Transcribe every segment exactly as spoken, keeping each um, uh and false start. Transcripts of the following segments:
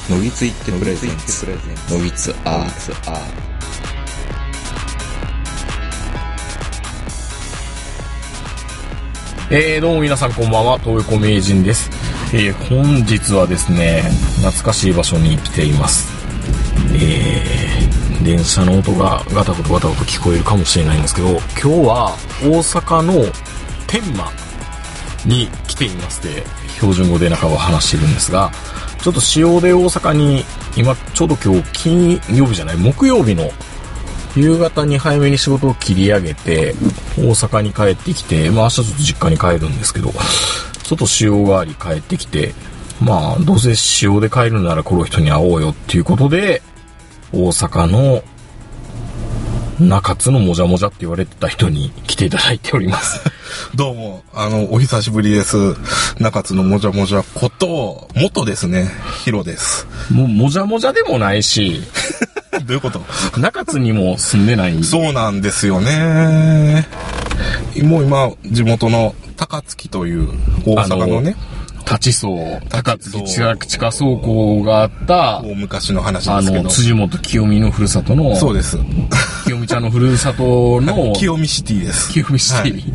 のぎついってプレゼンツのぎつアーえー、どうも皆さんこんばんは、東横名人です。えー、本日はですね、懐かしい場所に来ています。えー、電車の音がガタゴトガタゴト聞こえるかもしれないんですけど、今日は大阪の天満に来ていますで、標準語で中は話しているんですが、ちょっと仕様で大阪に、今ちょうど今日金曜日じゃない、木曜日の夕方に早めに仕事を切り上げて、大阪に帰ってきて、まあ明日ちょっと実家に帰るんですけど、ちょっと仕様があり帰ってきて、まあどうせ仕様で帰るならこの人に会おうよっていうことで、大阪の中津のもじゃもじゃって言われてた人に来ていただいております。 どうも、あの、お久しぶりです。中津のもじゃもじゃこと、元ですね、ヒロです。 もうもじゃもじゃでもないし、 どういうこと？ 中津にも住んでない。 そうなんですよね。もう今、地元の高槻という大阪のね、 立ちそう、高槻地下倉庫があった、 大昔の話ですけど。 あの、辻本清美のふるさとの、 そうです。 清美ちゃんのふるさとの、 清美シティです。 清美シティ。はい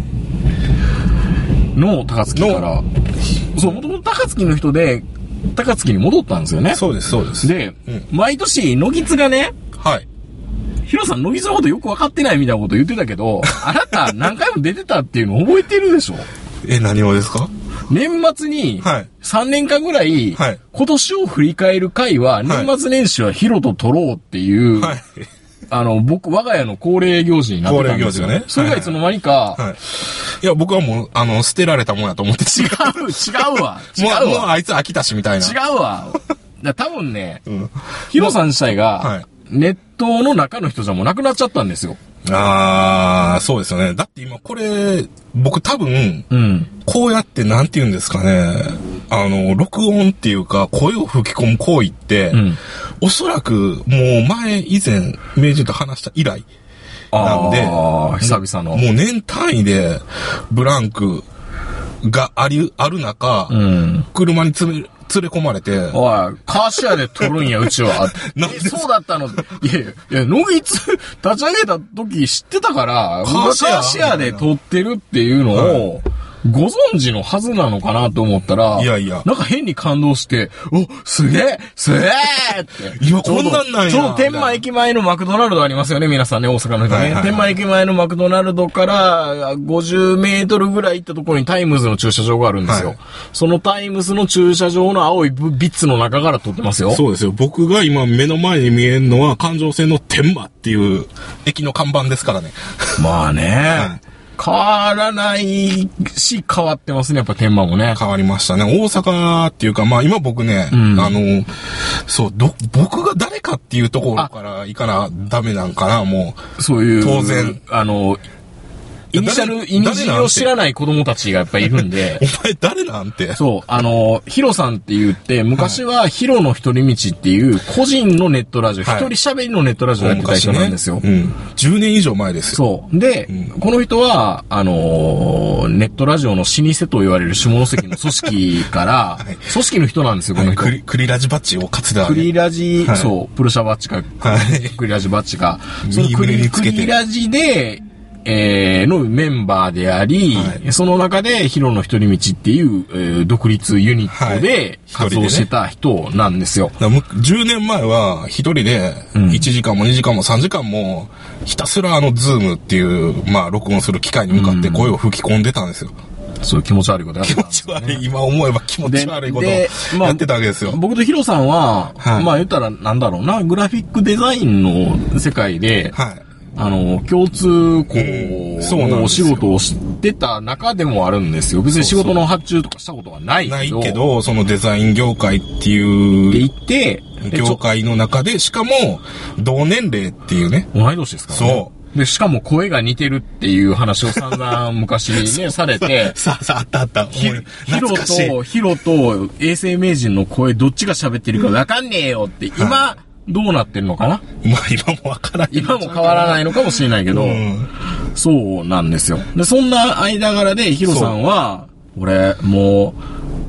の高槻から、そう、もともと高槻の人で、高槻に戻ったんですよね。 そうです、そうです。 で、うん、毎年、野木津がね、 はい。 ヒロさん、野木津のことよく分かってないみたいなこと言ってたけど、あなた何回も出てたっていうの覚えてるでしょ？ え、何をですか？ 年末に、さんねんかんぐらい、はい、今年を振り返る回は、年末年始はヒロと撮ろうっていう、はい、あの、僕、我が家の恒例行事になってたんですよ。恒例行事ね。それがいつの間にか、はいはい、 いや、僕はもう、あの、捨てられたもんやと思って違う、違うわ。違うわ。 もう、もうあいつ飽きたしみたいな。 違うわ。多分ね、うん、ヒロさん自体が、はい、ネットの中の人じゃもうなくなっちゃったんですよ。 あー、そうですよね。だって今これ、僕多分、うん、こうやってなんて言うんですかね、あの、録音っていうか、声を吹き込む行為って、うん、おそらくもう前以前、名人と話した以来なんで、 あ久々の。 もう年単位でブランクがあり、ある中、うん、車に詰める、連れ込まれて。 おい、カーシェアで撮るんや、うちは。そうだったの。いやいや、いや、野木津立ち上げた時知ってたから、カーシェア、カーシェアで撮ってるっていうのを、はい、ご存知のはずなのかなと思ったら、 いやいや。 なんか変に感動して、お、すげえすげえって。 今こんなんなんや。 ちょうど天満駅前のマクドナルドありますよね、皆さんね、大阪の人ね。はいはいはい、天満駅前のマクドナルドからごじゅうメートルぐらい行ったところにタイムズの駐車場があるんですよ。はい、そのタイムズの駐車場の青いビッツの中から撮ってますよ。 そうですよ。僕が今目の前に見えるのは環状線の天満っていう駅の看板ですからね。 まあね。はい変わらないし、変わってますね、やっぱ天満もね。 変わりましたね。大阪っていうか、まあ今僕ね、うん、あの、そう、ど、僕が誰かっていうところから行かなダメなんかな、もう。 そういう。 当然。 あの、イニシャル、イニシャルを知らない子供たちがやっぱりいるんで。 お前誰なんて。 そう、あの、ヒロさんって言って、昔はヒロの一人道っていう個人のネットラジオ、一、はい、人喋りのネットラジオやってた人なんですよ。 ねうん。じゅうねん以上前ですよ。 そう。で、うん、この人は、あの、ネットラジオの老舗と言われる下関の組織から、はい、組織の人なんですよ、この人。 はい、クリラジバッジをかつてある。クリラジ、はい、そう、プルシャバッジか、はい、クリラジバッジか。そのクリ、クリラジで、えー、のメンバーであり、はい、その中でヒロの一人道っていう、えー、独立ユニットで活動してた人なんですよ。 はいね、じゅうねんまえは一人でいちじかんもにじかんもさんじかんもひたすらあのズームっていう、まあ録音する機械に向かって声を吹き込んでたんですよ。 そういう気持ち悪いことやってたんですよ、ね。 気持ち悪い。今思えば気持ち悪いことをやってたわけですよ。 まあ、僕とヒロさんは、はい、まあ言ったらなんだろうな、グラフィックデザインの世界で、はいあの、共通、こう、のお仕事をしてた中でもあるんですよ。別に仕事の発注とかしたことはないけど。 ないけど、そのデザイン業界っていう。 って言って、 業界の中で、しかも、同年齢っていうね。 同い年ですからね。そう。で、しかも声が似てるっていう話を散々昔ね、されて。 さあ、さあ、あったあった。 ヒロと、ヒロと衛星名人の声どっちが喋ってるかわかんねえよって、今、はいどうなってんのかなまあ今もわからない。 今も変わらないのかもしれないけど、うん、そうなんですよ。で、そんな間柄でヒロさんは、俺、もう、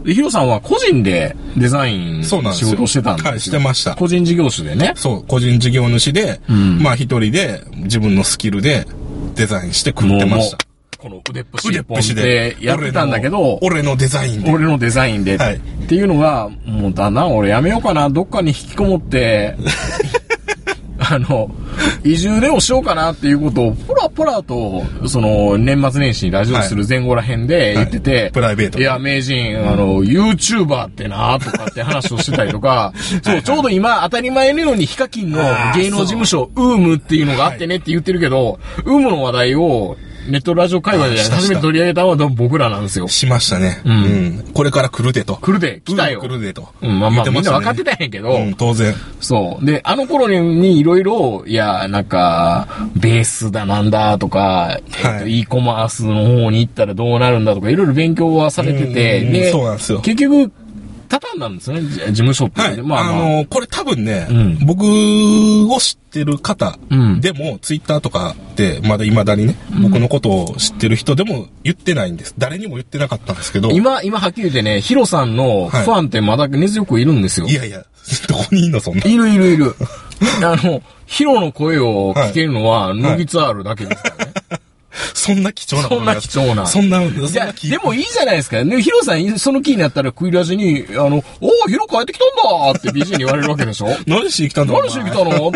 で、ヒロさんは個人でデザイン仕事をしてたんですよ。 はい、してました。 個人事業主でね。 そう、個人事業主で、うん、まあ一人で自分のスキルでデザインして食ってました。 この腕っぷし一本でやってたんだけど、 俺のデザインで。 俺のデザインで。はい、っていうのが、もうだな、俺やめようかな、どっかに引きこもって、あの、移住でもしようかなっていうことを、ポラポラと、その、年末年始にラジオする前後ら辺で言ってて、はいはい、 プライベート。 いや、名人、あの、YouTuber ってな、とかって話をしてたりとか、そう、はいはい、ちょうど今、当たり前のようにヒカキンの芸能事務所、ウームっていうのがあってねって言ってるけど、はい、ウームの話題を、ネットラジオ会話で初めて取り上げたのは僕らなんですよ。 しましたね。うん。うん、これから来るでと。 来るで、来たよ。 来るでと。 うん、まあまあ、みんな分かってたんやけど。 うん、当然。 そう。で、あの頃にいろいろ、いや、なんか、ベースだなんだとか、はい、えっと、e コマースの方に行ったらどうなるんだとか、いろいろ勉強はされてて、 で、そうなんですよ。 結局、畳んだんですよね、事務所って。 はい。 まあ、 まあ、あのー、これ多分ね、うん、僕を知ってる方でも、うん、ツイッターとかで、まだ未だにね、うん、僕のことを知ってる人でも言ってないんです。誰にも言ってなかったんですけど。 今、今はっきり言ってね、ヒロさんのファンってまだ根強くいるんですよ。 はい、いやいや、どこにいんのそんな。 いるいるいる。あの、ヒロの声を聞けるのは、ノギツアールだけですからね。はいそんな貴重なそんな貴重な。 そんな、そんな貴でもいいじゃないですか。ね、ヒロさん、その気になったら、クイラジに、あの、おー、ヒロ帰ってきたんだって ビージー に言われるわけでしょ何しに来たんだ何しに来たのって。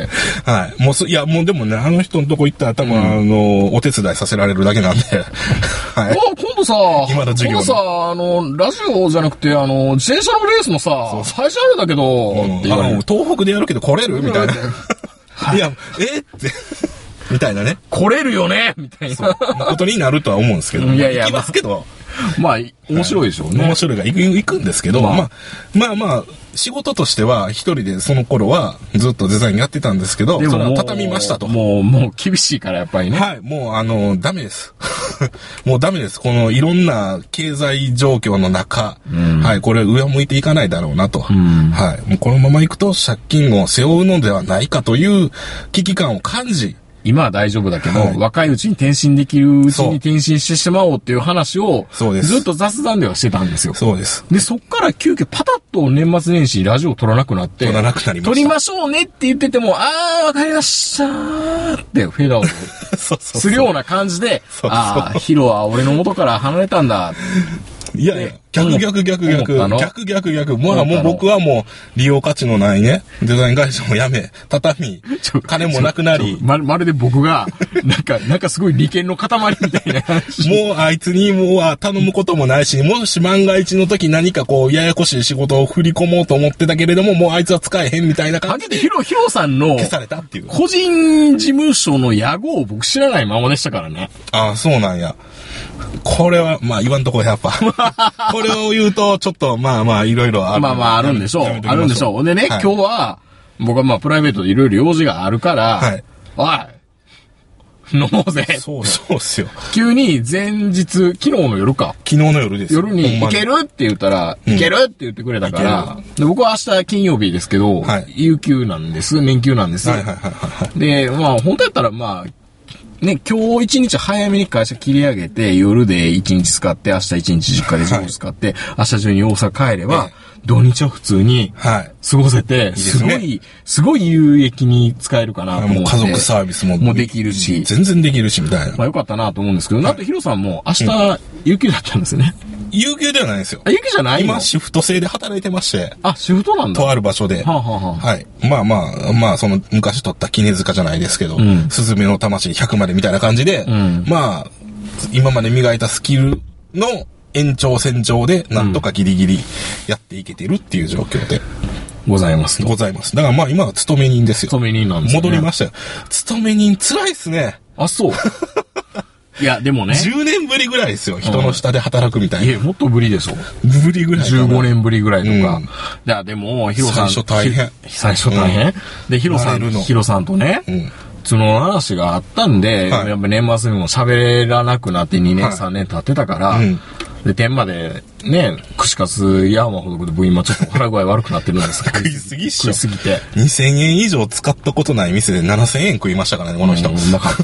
はい。もうす、いや、もうでもね、あの人のとこ行ったら多分、うん、あの、お手伝いさせられるだけなんで。 はい。お今度さ、 今の授業今度さ、あの、ラジオじゃなくて、あの、自転車のレースのさ、最初あれだけど、 うん、ってあの、東北でやるけど来れるみたいな。いや、えって。みたいなね。 来れるよねみたいな。 そう。ことになるとは思うんですけど。 いやいや。 行きますけど。 まあ、面白いでしょうね。 面白いが行く、行くんですけど、まあ、まあ、まあまあ、仕事としては一人でその頃はずっとデザインやってたんですけど、それは畳みましたと。 もう、もう厳しいからやっぱりね。 はい。もうあの、ダメです。もうダメです。このいろんな経済状況の中、うん、はい。これ上向いていかないだろうなと。うん、はい。もうこのまま行くと借金を背負うのではないかという危機感を感じ、 今は大丈夫だけど、はい、若いうちに転身できるうちに転身してしまおうっていう話を、ずっと雑談ではしてたんですよ。 そうです。 で、そっから急遽パタッと年末年始ラジオを撮らなくなって、 撮らなくなりました。 撮りましょうねって言ってても、あー、わかりましたーってフェードアウトするような感じで、そうそうあー、ヒロは俺の元から離れたんだ。 いやいや、逆逆逆逆、逆逆逆。まあもう僕はもう利用価値のないね、デザイン会社も辞め、畳、金もなくなり。 ま、まるで僕が、なんか、なんかすごい利権の塊みたいな話。 もうあいつにもう頼むこともないし、もし万が一の時何かこう、ややこしい仕事を振り込もうと思ってたけれども、もうあいつは使えへんみたいな感じで。 ヒロ、ヒロさんの、 消されたっていう。 個人事務所の野号を僕知らないままでしたからね。 ああ、そうなんや。これは、まあ言わんとこやっぱ。これを言うと、ちょっとまあまあいろいろある。 まあまああるんでしょう。あるんでしょう。でね、はい、今日は、僕はまあプライベートでいろいろ用事があるから、はい、おい、飲もうぜ。 そうそうっすよ。 急に前日、昨日の夜か。 昨日の夜です。 夜に行けるって言ったら、行けるって言ってくれたから、で僕は明日金曜日ですけど、はい、有給なんです。年休なんです。 はいはいはいはい。 で、まあ本当やったらまあ、ね、今日一日早めに会社切り上げて、夜で一日使って、明日一日実家で上手使って、はい、明日中に大阪帰れば、ええ、土日は普通に過ごせて、はい、すごい、いいですね、すごい有益に使えるかなと思って。 もう家族サービスももうできるし。 全然できるし、みたいな。 まあよかったなと思うんですけど、なんとヒロさんも明日、有給だったんですね。 有給ではないんですよ。 あ、有給じゃないの？ 今、シフト制で働いてまして。 あ、シフトなんだ。 とある場所で。 はあはあはあ、 はい。まあまあ、まあ、その、昔取った絹塚じゃないですけど、うん、スズメの魂ひゃくまでみたいな感じで、うん、まあ、今まで磨いたスキルの延長線上で、なんとかギリギリやっていけてるっていう状況で。 ございます。 ございます。だからまあ今は勤め人ですよ。 勤め人なんですね。 戻りましたよ。勤め人辛いっすね。 あ、そう。いや、でもね。 じゅうねんぶりぐらいですよ。人の下で働くみたいな。 いや、もっとぶりでしょ。 ぶりぐらい。 じゅうごねんぶりぐらいとか。うん、いや、でも、ヒロさん。 最初大変。 最初大変、うん、で、ヒロさん、ヒロさんとね、うん、その話があったんで、はい、やっぱ年末にも喋らなくなってにねん、はい、さんねん経ってたから、うん、で、天まで、ね、串カツヤーマンほどくで部員もちょっと腹具合悪くなってるんですけど。 食いすぎっしょ。 食いすぎて。 にせんえん以上使ったことない店でななせんえん食いましたからね、この人。 うん、うまかった。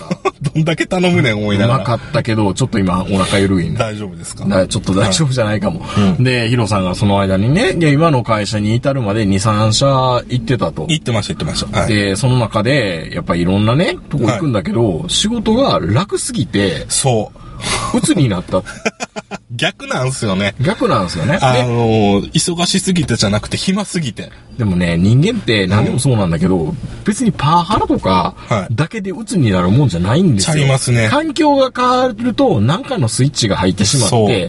どんだけ頼むねん思いながら。 うまかったけど、ちょっと今お腹緩いんで。 大丈夫ですか？ ちょっと大丈夫じゃないかも。 はい、 で、ヒロさんがその間にね、いや今の会社に至るまでに、さんしゃ行ってたと。 行ってました、行ってました。はい、 で、その中で、やっぱいろんなね、とこ行くんだけど、はい、仕事が楽すぎて、 そう。 鬱になった。 逆なんすよね。 逆なんですよね。 あのー、忙しすぎてじゃなくて暇すぎて。 でもね、人間って何でもそうなんだけど、うん、別にパワハラとかだけで鬱になるもんじゃないんですよ。 ちゃいますね。 環境が変わると何かのスイッチが入ってしまって、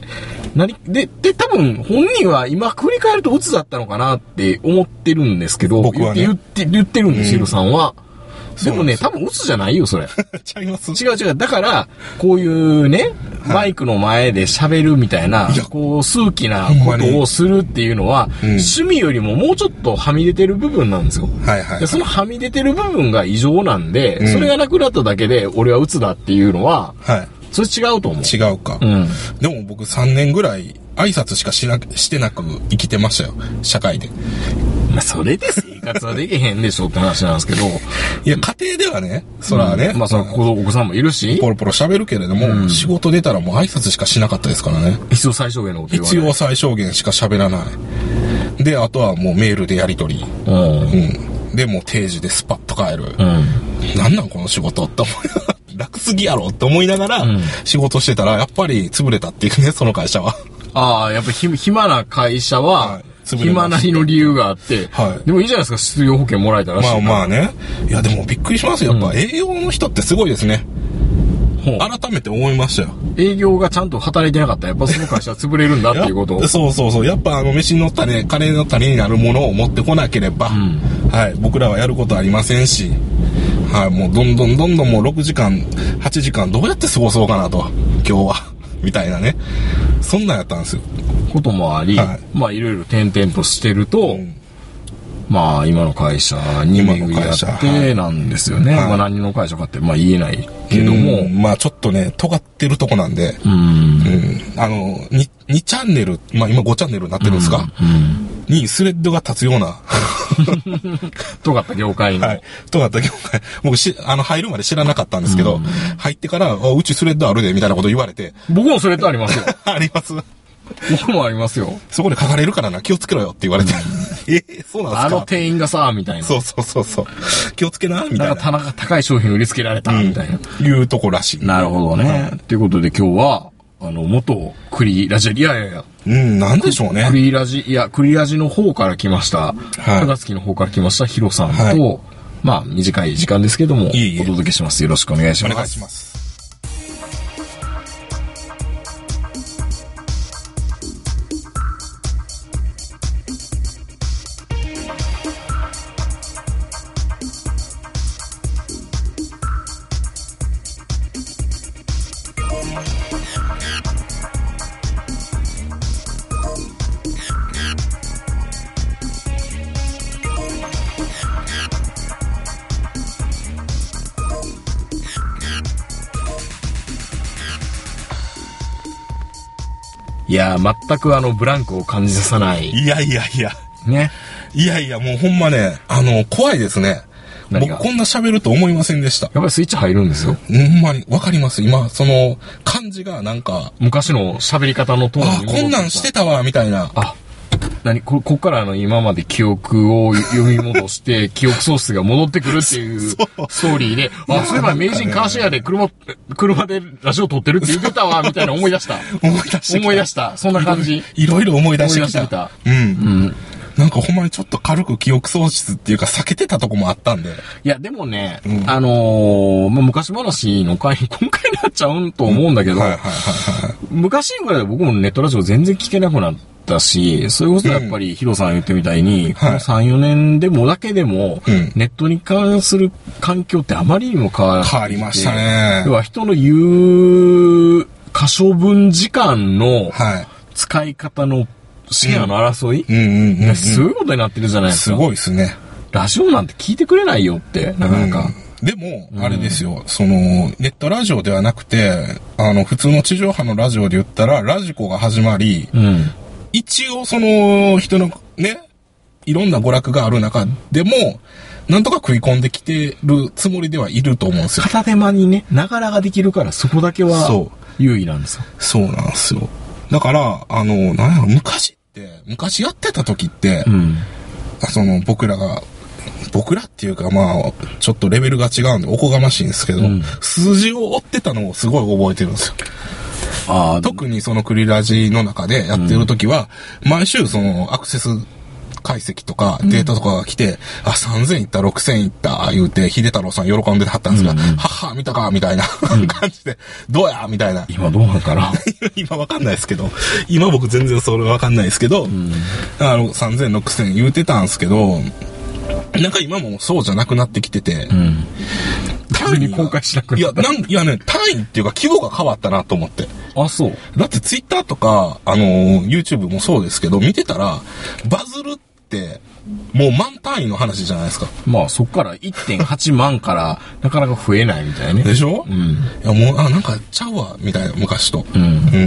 何で、で、多分本人は今振り返ると鬱だったのかなって思ってるんですけど、 僕はね、 言って、言ってるんです、ヒロ、うん、さんは。でもね、 多分鬱じゃないよ、それ。 ちゃいます。 違う違う。だから、こういうね、マイクの前で喋るみたいな、はい、こう、数奇なことをするっていうのは、うん、趣味よりももうちょっとはみ出てる部分なんですよ。 はいはい、はい。 でそのはみ出てる部分が異常なんで、うん、それがなくなっただけで、俺は鬱だっていうのは、はい。それ違うと思う。 違うか。うん。でも僕さんねんぐらい、挨拶しかしな、してなく生きてましたよ。社会で。 まあ、それで生活はできへんでしょって話なんですけど。 いや、家庭ではね、そらね。 うん、まあ、そのお子さんもいるし。 ポロポロ喋るけれども、うん、仕事出たらもう挨拶しかしなかったですからね。 必要最小限のこと言わない。 必要最小限しか喋らない。で、あとはもうメールでやり取り。うん。うん、で、もう定時でスパッと帰る。うん。なんなんこの仕事って思いながら、楽すぎやろって思いながら、仕事してたら、やっぱり潰れたっていうね、その会社は。 ああ、やっぱり暇な会社は、はい暇なりの理由があって、はい、でもいいじゃないですか、失業保険もらえたらしい。 まあまあね。いやでもびっくりしますよ。やっぱ営業の人ってすごいですね。うん、改めて思いましたよ。 営業がちゃんと働いてなかったら、やっぱその会社は潰れるんだっていうことを。 そうそうそう。やっぱあの、飯の種、金の種になるものを持ってこなければ、うん、はい、僕らはやることありませんし、はい、もうどんどんどんどんもうろくじかん、はちじかんどうやって過ごそうかなと、今日は。みたいなね。そんなんやったんですよ。 こともあり、はい、まあいろいろ転々としてると、うん、まあ今の会社に巡り合ってなんですよね。はい、まあ何の会社かってまあ言えないけども。 まあちょっとね、尖ってるとこなんで、うん、うん、あの、に、にチャンネル、まあ今ごチャンネルになってるんですか、うんうん、にスレッドが立つような。 尖った業界の。はい。 尖った業界。僕し、あの、入るまで知らなかったんですけど、うん、入ってから、うちスレッドあるで、みたいなこと言われて。 僕もスレッドありますよ。 あります。 僕もありますよ。 そこで書かれるからな、気をつけろよって言われて。えー、そうなんですか？ あの店員がさ、みたいな。 そうそうそうそう。気をつけな、みたいな。 なんか高い商品売りつけられた、みたいな、 うん。いうとこらしい。 なるほどね。と、はい、いうことで今日は、あの、元クリラジ、いやいやいや。 うん、なんでしょうね。 クリラジ、いや、クリラジの方から来ました。はい。高槻の方から来ましたヒロさんと、はい、まあ、短い時間ですけども、いいお届けします。よろしくお願いします。 お願いします。 いやー、全くあの、ブランクを感じさせない。 いやいやいや。 ね。 いやいや、もうほんまね、あの、怖いですね。僕こんな喋ると思いませんでした。 やっぱりスイッチ入るんですよ。 ほんまに、わかります。今、その、感じがなんか。 昔の喋り方のトーンに。 あ、こんなんしてたわ、みたいな。 あ、何こ、こっからの今まで記憶を読み戻して、記憶喪失が戻ってくるっていうストーリーで、あ、そういえば名人カーシェアで車、車でラジオ撮ってるって言ってたわ、みたいな思い出した。 思い出した。 思い出した。そんな感じ。 いろいろ思い出してきた。 思い出してきた。うん。うん。なんかほんまにちょっと軽く記憶喪失っていうか避けてたとこもあったんで。 いや、でもね、うん、あのー、まあ、昔話の回に今回になっちゃうと思うんだけど、うんはいはいはいはい、昔ぐらいで僕もネットラジオ全然聞けなくなったし、それこそやっぱりヒロさん言ってみたいに、うん、このさん、よねんでもだけでも、はい、ネットに関する環境ってあまりにも変わら変わりましたね。 要は人の言う可処分時間の使い方のシェアの争い、うんうんうんうん、すごいことになってるじゃないですか。 すごいですね。 ラジオなんて聞いてくれないよって、なかなか。 うん、でも、あれですよ、うん、その、ネットラジオではなくて、あの、普通の地上波のラジオで言ったら、ラジコが始まり、うん、一応その、人のね、いろんな娯楽がある中でも、 なんとか食い込んできてるつもりではいると思うんですよ。 片手間にね、ながらができるから、そこだけは、優位なんですよ。 そうなんですよ。だから、あの、なんやろ、昔って、昔やってた時って、うん、その、僕らが、僕らっていうか、まあ、ちょっとレベルが違うんで、おこがましいんですけど、うん、数字を追ってたのをすごい覚えてるんですよ。あ特にそのクリラジの中でやってる時は、うん、毎週そのアクセス解析とかデータとかが来て、うん、あ、さんぜんいった、ろくせんいった、言うて、秀太郎さん喜んではったんですが、うんうん、はっは、見たかみたいな、うん、感じで、どうやみたいな。 今どうなんかな今わかんないですけど、今僕全然それわかんないですけど、うん、あの、さんぜん、ろくせん言うてたんですけど、なんか今もそうじゃなくなってきてて、うん、 単位に公開しなくなった。 いや、なん、いやね、単位っていうか規模が変わったなと思って。 あ、そう。 だってツイッターとか、あのー、YouTube もそうですけど、見てたら、バズるって、もう万単位の話じゃないですか。 まあ、そっから いってんはちまんからなかなか増えないみたいなね。 でしょ？うん。いや、もう、あ、なんかちゃうわ、みたいな、昔と。うん。うん。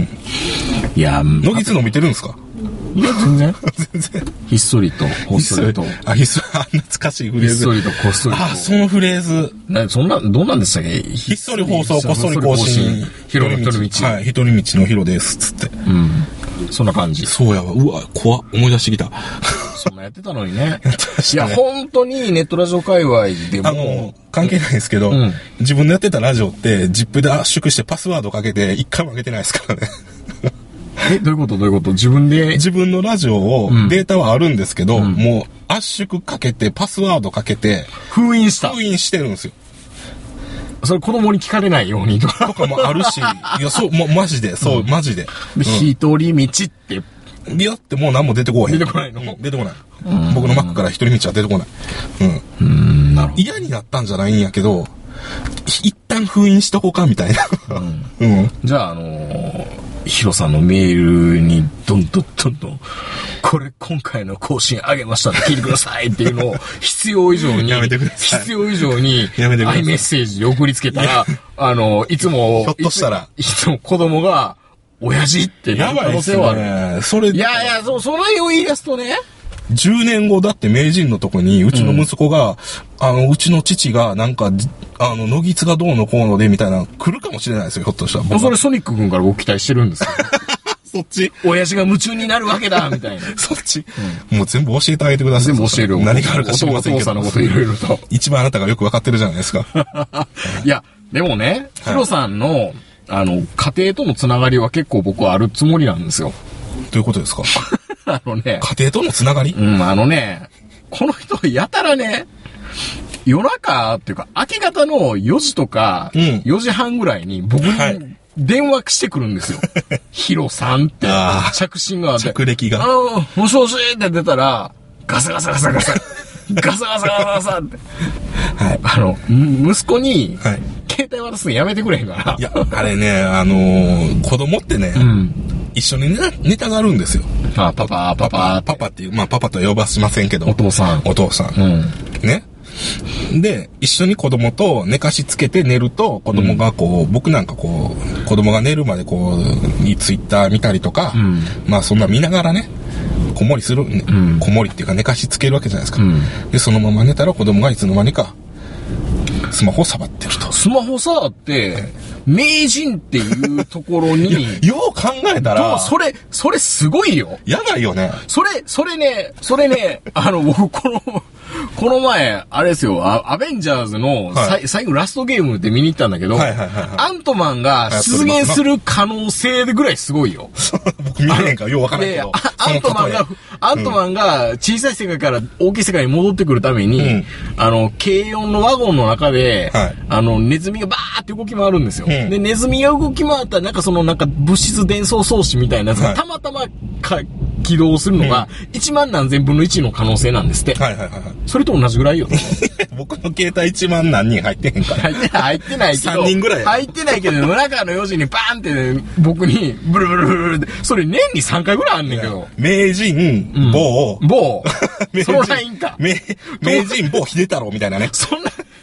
いや、 野木つの見てるんですか？ いや、全然。 全然。 ひっそりと、こっそりと。 あ、ひっそり、あ、懐かしいフレーズ。 ひっそりと、こっそりと。 あ、そのフレーズ。 な、そんな、どうなんでしたっけ？ ひっそり放送、こっそり更新。 ひろの一人道。 はい、一人道のひろです、つって。うん。 そんな感じ。 そうやわ。うわ、怖っ。思い出してきた。 そんなやってたのにね。いや、本当にネットラジオ界隈でも。 あの、関係ないですけど、うん、自分でやってたラジオって、ジップで圧縮してパスワードかけて、一回も上げてないですからね。 え、どういうことどういうこと自分で自分のラジオを、うん、データはあるんですけど、うん、もう圧縮かけて、パスワードかけて、 封印した。 封印してるんですよ。 それ子供に聞かれないようにとか。 とかもあるし、いや、そう、もうマジで、そう、うん、マジで。 うん、一人道って。 いやってもう何も出てこない。 出てこないの、うん、 出てこない。僕の Mac から一人道は出てこない。うん。うん、なるほど。嫌になったんじゃないんやけど、一旦封印しとこうか、みたいな。 うん。うん、じゃあ、あのー、ヒロさんのメールにどんどんどんどん、これ今回の更新あげましたって聞いてくださいっていうのを必要以上に、 やめてください。 必要以上に、 やめてください。 アイメッセージで送りつけたら、あの、いつも、 ひょっとしたら、 いつも子供が、親父ってなる可能性はある。やばいっすね。それ、 いやいや、そ、その絵を言い出すとね、 じゅうねんごだって名人のとこに、うちの息子が、うん、あの、うちの父が、なんか、あの、野木津がどうのこうので、みたいな、来るかもしれないですよ、ひょっとしたら。 それソニック君からご期待してるんですよ。 そっち親父が夢中になるわけだ、みたいな。 そっち、うん、もう全部教えてあげてください。 全部教える。 何があるか知りませんけど。 お父さんのこといろいろと。 一番あなたがよくわかってるじゃないですか。 いや、でもね、ヒロさんの、あの、家庭とのつながりは結構僕はあるつもりなんですよ。 どういうことですか？ あのね。 家庭とのつながり？ うん、あのね、この人やたらね、夜中っていうか、明け方のよじとか、よじはんぐらいに僕に電話してくるんですよ。ヒロさんって、着信があって。 着歴が。 あの、もしもしって出たら、ガサガサガサガサ。ガサガサガサガサって。はい。あの、息子に、はい、携帯渡すのやめてくれへんから。 いや、あれね、あのー、子供ってね、うん、一緒に寝た、寝たがるんですよ。 あ、パパ、パパ。 パパっていう、まあパパとは呼ばしませんけど。 お父さん。 お父さん。うん、ね。で、一緒に子供と寝かしつけて寝ると、子供がこう、うん、僕なんかこう、子供が寝るまでこう、ツイッター見たりとか、うん、まあそんな見ながらね、子守りする、ね、うん、子守りっていうか寝かしつけるわけじゃないですか、うん、でそのまま寝たら子供がいつの間にかスマホを触ってると。 スマホ触って名人っていうところによう考えたらそれそれすごいよ。 やばいよね。 それそれねそれねあの僕このこの前、あれですよ、アベンジャーズの、はい、最後ラストゲームで見に行ったんだけど、はいはいはいはい、アントマンが出現する可能性ぐらいすごいよ。 僕見えへんからようわからないけど。 アントマンが、アントマンが小さい世界から大きい世界に戻ってくるために、うん、あの、軽音のワゴンの中で、はい、あの、ネズミがバーって動き回るんですよ。うん、で、ネズミが動き回ったら、なんかその、なんか物質伝送装置みたいなやつが、はい、たまたまか起動するのが、いちまん何千分のいちの可能性なんですって。はいはいはい。それと同じぐらいよ。 僕の携帯いちまん何人入ってへんから。 入ってない、入ってないけど。 さんにんぐらい。 入ってないけど、夜中のよじにバーンって、ね、僕に、ブルブルブルブルって、それ年にさんかいぐらいあんねんけど。 名人、某、 某。そのラインか。 名、名人、某秀太郎みたいなね。 そんな、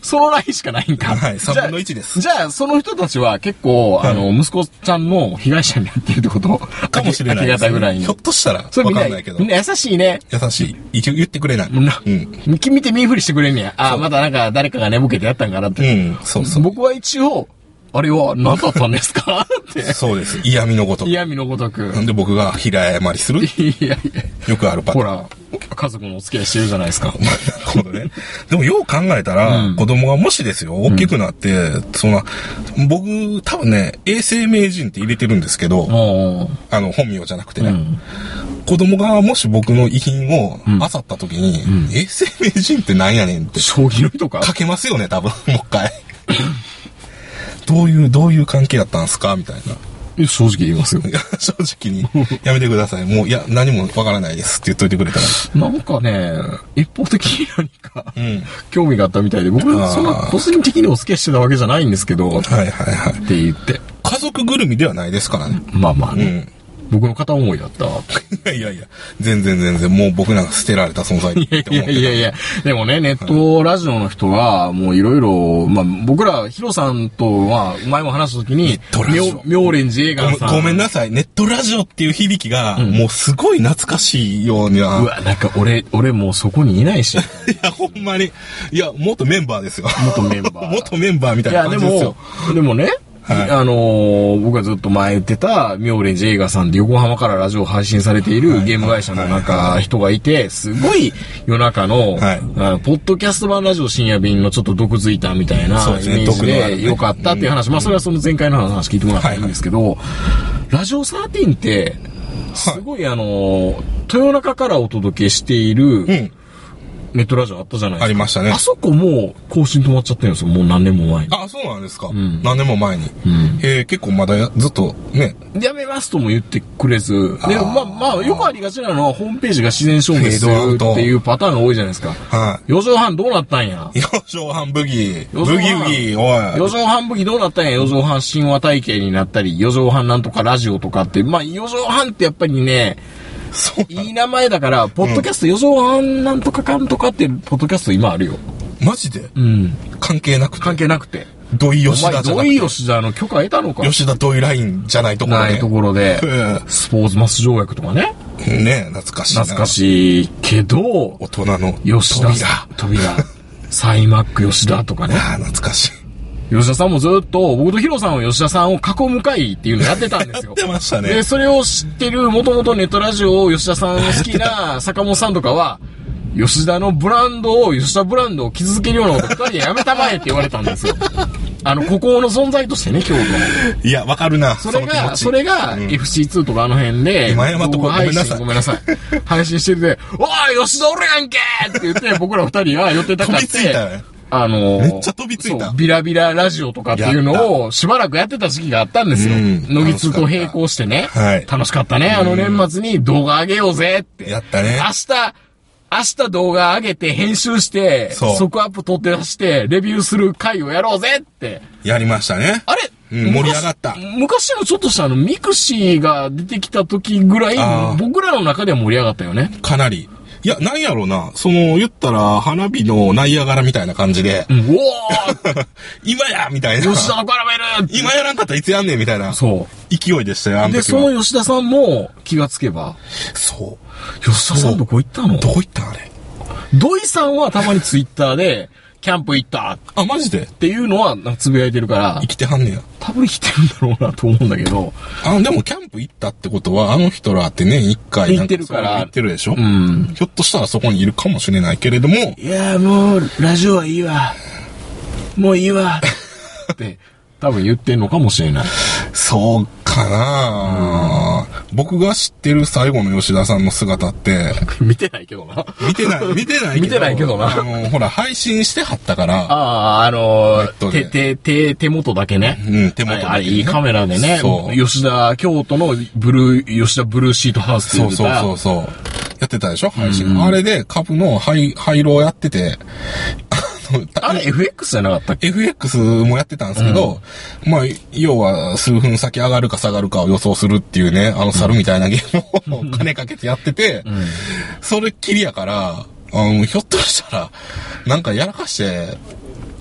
そのラインしかないんか。 はい、さんぶんのいちです。 じゃあ、じゃあその人たちは結構、はい、あの、息子ちゃんの被害者になってるってことかもしれないです、ね。 明け方ぐらいに。 ひょっとしたら、わかんないけど。 みんな優しいね。 優しい。一応言ってくれない。うん。 見て見んふりしてくれんねや。あ、またなんか誰かが寝ぼけてやったんかなって。 うん、そうそう。 僕は一応、あれは何だったんですかって。 そうです。嫌味のごとく。 嫌味のごとく。 なんで僕が平謝りする？いやいや。よくあるパターン。 ほら、家族のお付き合いしてるじゃないですか。なるほどね。でもよう考えたら、うん、子供がもしですよ、大きくなって、うん、そんな、僕、多分ね、永世名人って入れてるんですけど、あの、本名じゃなくてね。うん、子供がもし僕の遺品を漁った時に、うん、永世名人ってなんやねんって。 将棋の人か？ 書けますよね、多分、もう一回。どういう、どういう関係だったんですかみたいな。 正直言いますよ。 正直に、やめてください。もう、いや、何もわからないですって言っといてくれたら。 なんかね、一方的に何か、うん、興味があったみたいで、僕、そんな、個人的にお付き合いしてたわけじゃないんですけど、はいはいはい。 って言って。 家族ぐるみではないですからね。 まあまあね。うん僕の片思いだった。 いやいや、全然全然、もう僕なんか捨てられた存在って思ってた。 いやいやいや、でもね、ネットラジオの人は、もういろいろ、まあ僕ら、ヒロさんとは、前も話した時に、妙蓮寺映画さんご。ごめんなさい、ネットラジオっていう響きが、うん、もうすごい懐かしいようには。 うわ、なんか俺、俺もうそこにいないし。いや、ほんまに。いや、元メンバーですよ。 元メンバー。 元メンバーみたいな感じですよ。 いや、でも、でもね、はい、あのー、僕がずっと前言ってた、妙蓮寺映画さんで横浜からラジオを配信されているゲーム会社のなんか人がいて、すごい夜中の、はい、あのポッドキャスト版ラジオ深夜便のちょっと毒づいたみたいなイメージで良かったっていう話、まあそれはその前回の話聞いてもらったらいいんですけど、はいはい、ラジオサーティーンって、すごいあのー、豊中からお届けしている、うんネットラジオあったじゃないですか。 ありましたね。 あそこもう更新止まっちゃってるんですよ。もう何年も前に。 あ、そうなんですか。うん、何年も前に。うん、えー、結構まだずっとね。 やめますとも言ってくれず。で、まあまあ、よくありがちなのはホームページが自然消滅するっていうパターンが多いじゃないですか。はい。よじょうはんどうなったんや。 よじょうはんブギ。ブギブギ、おい。 よじょうはんブギどうなったんや。よじょうはん神話体系になったり、よじょうはんなんとかラジオとかって。まあ、よじょうはんってやっぱりね、そういい名前だから、ポッドキャスト、よじょうはんなんとかかんとかっていうポッドキャスト今あるよ。 マジで？ うん。 関係なくて。 関係なくて。 土井吉田じゃなくて。 土井吉田の許可得たのか。 吉田土井ラインじゃないところで。 ないところで。スポーツマス条約とかね。 ね懐かしいな。 懐かしいけど、 大人の吉田。扉。サイマック吉田とかね。 ああ、懐かしい。 吉田さんもずっと、僕とヒロさんは吉田さんを囲む会っていうのやってたんですよ。 やってましたね。 で、それを知ってる、もともとネットラジオを吉田さんの好きな坂本さんとかは、吉田のブランドを、吉田ブランドを傷つけるようなこと二人でやめたまえって言われたんですよ。あの、孤高の存在としてね、京都の。 いや、わかるな。 それが、それが、エフシーツー とかあの辺で、 今山とこごめんなさい。 ごめんなさい。配信してるで、おい吉田おるやんけって言って、僕ら二人が寄ってたかって、飛びついたね。あのー、 めっちゃ飛びついた。 ビラビララジオとかっていうのをしばらくやってた時期があったんですよ。乃木通と並行してね。はい。楽しかったね。あの年末に動画上げようぜって。 やったね。 明日、明日動画上げて編集して、即アップ撮って出して、レビューする回をやろうぜって。 やりましたね。 あれ、 うん、盛り上がった。 昔のちょっとしたあの、ミクシーが出てきた時ぐらい、僕らの中では盛り上がったよね。 かなり。いや、なんやろうな。その、言ったら、花火のナイアガラみたいな感じで。 うん、おー今やみたいな。 吉田のカラメル今やらんかったらいつやんねんみたいな。 そう。 勢いでしたよ、あの時は。 で、その吉田さんも気がつけば。 そう。 吉田さんどこ行ったの？ どこ行ったあれ。 土井さんはたまにツイッターで、キャンプ行ったあ、マジでっていうのは、つぶやいてるから。 生きてはんねや。 多分生きてるんだろうなと思うんだけど。 あの、でもキャンプ行ったってことは、あの人らって年一回行ってるから。 行ってるでしょ。 うん。 ひょっとしたらそこにいるかもしれないけれども。 いや、もう、ラジオはいいわ。もういいわ。って、多分言ってんのかもしれない。 そうかな、うん、僕が知ってる最後の吉田さんの姿って。 見てないけどな。 見てない、見てないけど。 見てないけどな。 あの、ほら、配信してはったから。 ああ、あのー、手、手、手、手元だけね。 うん、手元だけ、ね。 あれ、いいカメラでね。そう。吉田、京都のブルー、吉田ブルーシートハウスって言ってた。 そうそうそうそう。やってたでしょ配信。うん、あれで株の廃、廃炉やってて。 あれ エフエックス じゃなかったっけ？ エフエックス もやってたんですけど、うん、まあ、要は数分先上がるか下がるかを予想するっていうね、あの猿みたいなゲームを金かけてやってて、うん、それっきりやから、あの、ひょっとしたら、なんかやらかして、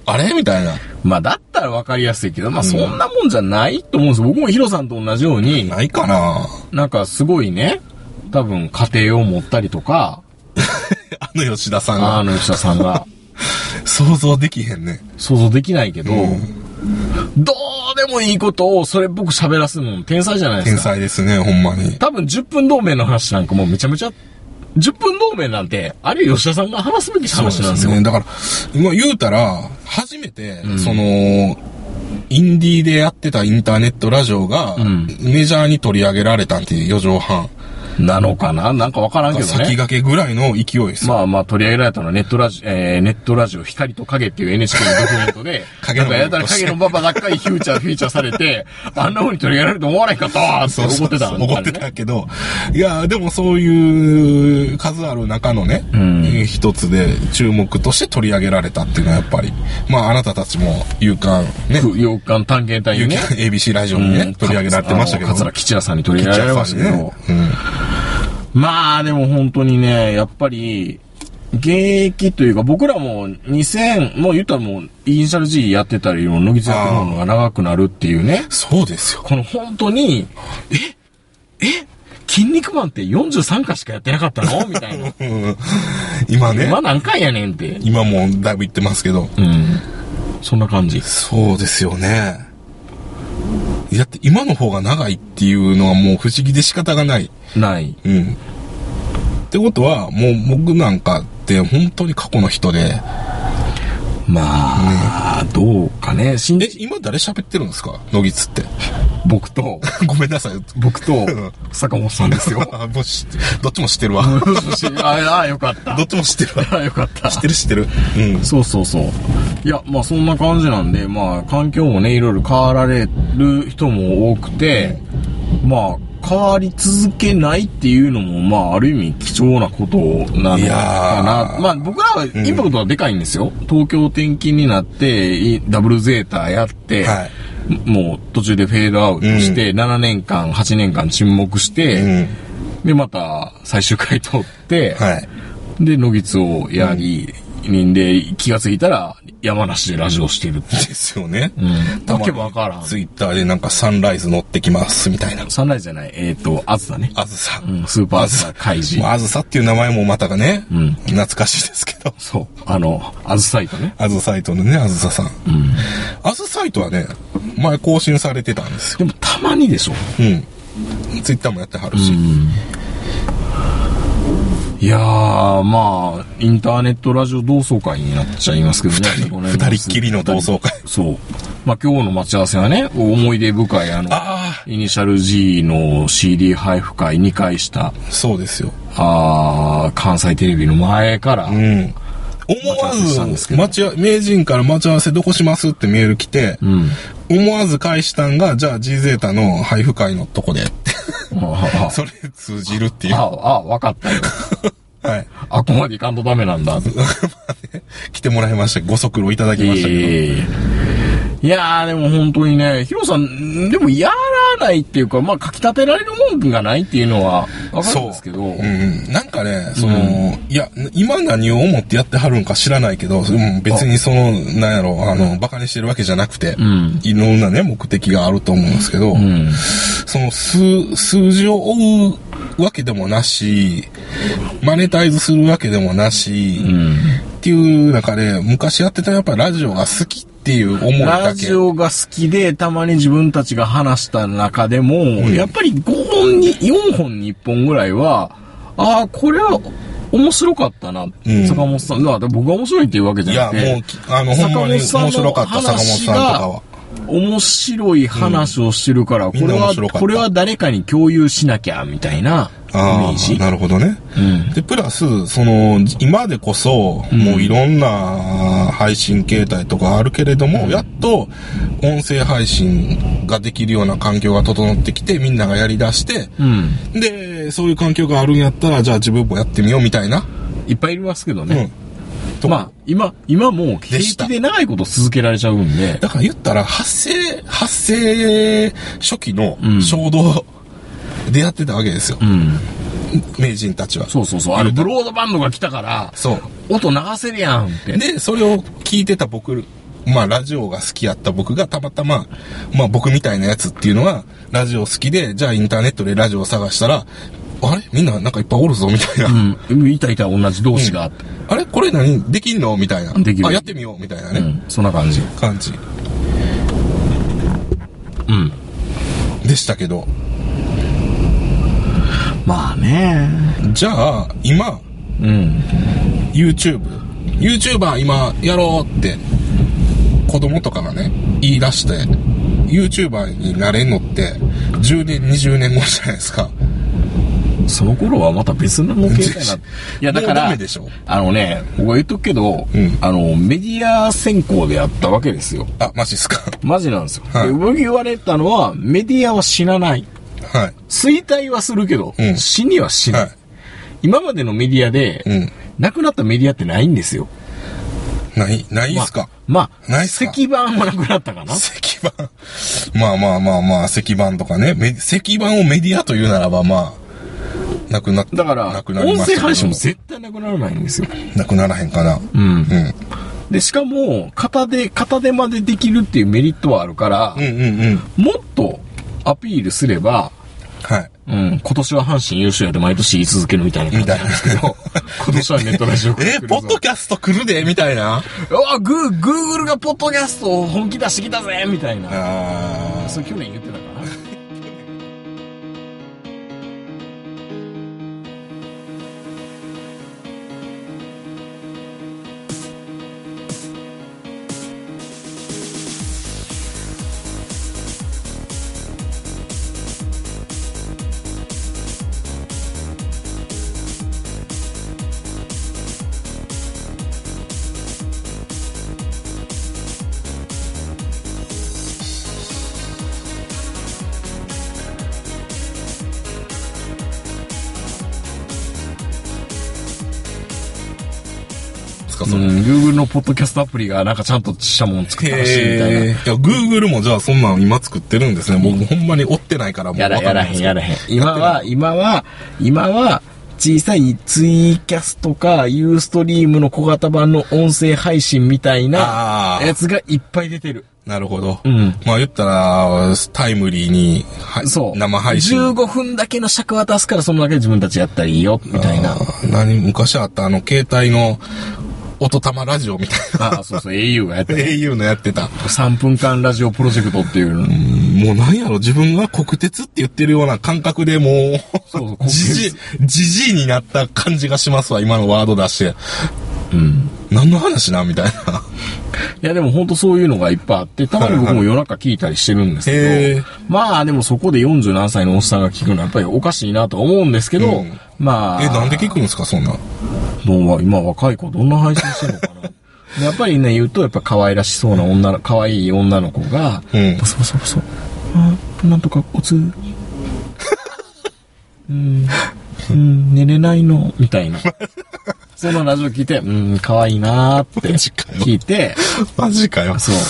あれみたいな。 まあだったらわかりやすいけど、まあそんなもんじゃないと思うんですよ。僕もヒロさんと同じように。 ないかな。 なんかすごいね、多分家庭を持ったりとか。 あの吉田さんが。 あの吉田さんが。 想像できへんね。 想像できないけど、うん、どうでもいいことをそれっぽく喋らすのも天才じゃないですか。 天才ですね、ほんまに。 多分じゅっぷん同盟の話なんかもうめちゃめちゃ、じゅっぷん同盟なんて、あれ吉田さんが話すべき話なんですよ。 そうですね。だから、今言うたら、初めて、うん、その、インディーでやってたインターネットラジオが、うん、メジャーに取り上げられたっていうよじょうはん。 なのかななんかわからんけどね。 先駆けぐらいの勢いですよ。 まあまあ取り上げられたのはネットラジオ、えー、ネットラジオ光と影っていう エヌエイチケー のドキュメントで、なんかやたら影のババばっかりフューチャー、フューチャーされて、あんな風に取り上げられると思わないかったって怒ってたの、ね。 怒ってたけど、いや、でもそういう数ある中のね、うん、一つで注目として取り上げられたっていうのはやっぱり、まああなたたちも勇敢ね。 勇敢探検隊にね。 エービーシー ラジオにね、うん、取り上げられてましたけど。 桂吉良さんに取り上げられましたけど。ねうん、まあでも本当にね、やっぱり、現役というか僕らもにせん、もう言ったらもうイニシャル G やってたり、乃木坂の方が長くなるっていうね。 そうですよ。 この本当に、ええ筋肉マンってよんじゅうさんかしかやってなかったのみたいな。 今ね。 今何回やねんって。 今もうだいぶ言ってますけど。 うん。そんな感じ。 そうですよね。だって今の方が長いっていうのはもう不思議で仕方がない。 ない。 うん。ってことは、もう僕なんかって本当に過去の人で。 まあ、ね、どうかね。 え、今誰喋ってるんですか野木つって。 僕と。 ごめんなさい。 僕と、坂本さんですよ。 もうしどっちも知ってるわ。 ああ、よかった。 どっちも知ってるわ。 あよかった。 知ってる知ってる。うん。 そうそうそう。いや、まあそんな感じなんで、まあ環境もね、いろいろ変わられる人も多くて、うん、まあ、変わり続けないっていうのも、まあ、ある意味貴重なことなのかな。まあ、僕らはインパクトはでかいんですよ。うん、東京転勤になって、ダブルゼータやって、はい、もう途中でフェードアウトして、うん、ななねんかん、はちねんかん沈黙して、うん、で、また最終回取って、はい、で、野木をやり、うん、で、気がついたら、山梨でラジオしてるって。 ですよね。 うん。だけわからん。 ツイッターでなんかサンライズ乗ってきますみたいな。 サンライズじゃない。えっ、ー、と、あずさね。 あずさ。 うん。スーパーあずさ怪人。 あずさっていう名前もまたがね。うん。懐かしいですけど。 そう。あの、あずサイトね。 あずサイトのね、あずささん。うん。あずサイトはね、前更新されてたんですよ。 でもたまにでしょ。 うん。ツイッターもやってはるし。うん。 いやー、まあ、インターネットラジオ同窓会になっちゃいますけどね。 二人っきりの同窓会。 そう。まあ今日の待ち合わせはね、思い出深いあの、あイニシャル G の シーディー 配布会にかいした。 そうですよ。 あ関西テレビの前から。うん。 思わず、待ち名人から待ち合わせどこしますってメール来て、うん、思わず返したんが、じゃあ G ゼータの配布会のとこで。それ通じるっていう。 ああ、わかったよ。はい。あここまでいかんとダメなんだ。 来てもらいました。ご足労いただきましたけど。えーいやー、でも本当にね、ヒロさん、でもやらないっていうか、まあ、書き立てられるもんがないっていうのはわかるんですけど。 うん。なんかね、その、うん、いや、今何を思ってやってはるんか知らないけど、うん、別にその、なんやろ、あの、馬鹿にしてるわけじゃなくて、うん、いろんなね、目的があると思うんですけど、うん、その数、数字を追うわけでもなし、マネタイズするわけでもなし、うん、っていう中で、昔やってたやっぱラジオが好きっていう思いだけ。 ラジオが好きで、たまに自分たちが話した中でも、うん、やっぱりごほんに、よんほんにいっぽんぐらいは、ああ、これは面白かったな。うん、坂本さん。だから僕が面白いっていうわけじゃなくて。 いや、もう、あの、ほんまに面白かった坂本さんとかは。 面白い話をしてるから、うん、これは、これは誰かに共有しなきゃ、みたいな。イメージ。 なるほどね。うん、で、プラス、その、今でこそ、うん、もういろんな配信形態とかあるけれども、うん、やっと、音声配信ができるような環境が整ってきて、みんながやり出して、うん、で、そういう環境があるんやったら、じゃあ自分もやってみようみたいな。 いっぱいいますけどね。うん、まあ、今、今もう平気で長いこと続けられちゃうんで。 だから言ったら、発生、発生初期の衝動でやってたわけですよ。うん、名人たちは。 そうそうそう。あの、ブロードバンドが来たから、そう。音流せるやんって。 で、それを聞いてた僕まあラジオが好きやった僕がたまたま、まあ僕みたいなやつっていうのは、ラジオ好きで、じゃあインターネットでラジオを探したら、あれみんななんかいっぱいおるぞみたいな。 うん。いたいた同じ同士があって。 うん、あれこれ何できんのみたいな。 できる。 あ、やってみようみたいなね。うん、 そんな感じ。 感じ。 うん。 でしたけど。 まあね。 じゃあ、今、 うん。 YouTube。YouTuber 今やろうって、子供とかがね、言い出して、YouTuber になれんのって、じゅうねん、にじゅうねんごじゃないですか。 その頃はまた別の形態な。いや、だから、あのね、僕は言っとくけど、うん、あの、メディア専攻でやったわけですよ。 あ、マジっすか。 マジなんですよ。はい、で僕言われたのは、メディアは死なない。 はい。 衰退はするけど、うん、死にはしない。はい、今までのメディアで、うん、亡くなったメディアってないんですよ。 ない、ないっすか。 まあ、まあ、石板もなくなったかな。 石板。まあまあまあまあ、石板とかね。石板をメディアというならば、まあ、なくなっだから、なくなりましたけど、音声配信も絶対なくならないんですよ。 なくならへんかな。 うん。うん。で、しかも、片手、片手までできるっていうメリットはあるから、 うんうんうん。 もっとアピールすれば、 はい。 うん。今年は阪神優勝やで毎年言い続けるみたいな感じなんですけど、今年はネットラジオえー、ポッドキャスト来るでみたいな。 あ、グー、グーグルがポッドキャストを本気出してきたぜみたいな。 ああ。 それ去年言ってたかな。うん、Google のポッドキャストアプリがなんかちゃんとしたもの作ったらしいみたいな。いや、 Google もじゃあそんなん今作ってるんですね。僕ほんまに追ってないからもうやらやらへんやらへん。今は、今は、今は、小さいツイキャスとかユーストリームの小型版の音声配信みたいなやつがいっぱい出てる。 なるほど。 うん。 まあ言ったら、タイムリーに、 そう。 生配信。 じゅうごふんだけの尺渡すからそのだけ自分たちやったらいいよ、みたいな。 何、昔あったあの、携帯の、音玉ラジオみたいな。 ああ、そうそう、エーユー がやってた。 エーユー のやってた。 さんぷんかんラジオプロジェクトっていう。うん、 もうなんやろ、自分が国鉄って言ってるような感覚でもう、そうそう、じじ、じじいになった感じがしますわ、今のワード出して。 うん。 何の話なみたいな。いや、でも本当そういうのがいっぱいあって、たまに僕も夜中聞いたりしてるんですけど、まあでもそこでよんじゅうなんさいのおっさんが聞くのはやっぱりおかしいなと思うんですけど、うん、まあ。 え、なんで聞くんですか、そんな。 どうは今若い子どんな配信してるのかな。やっぱりね、言うとやっぱ可愛らしそうな女の、可愛い女の子が、うん、ボソボソボソ、あ、なんとかおつ、うん、うん、寝れないの、みたいな。そのラジオ聞いて、うん、可愛いなーって聞いて、 マジかよ。 そう。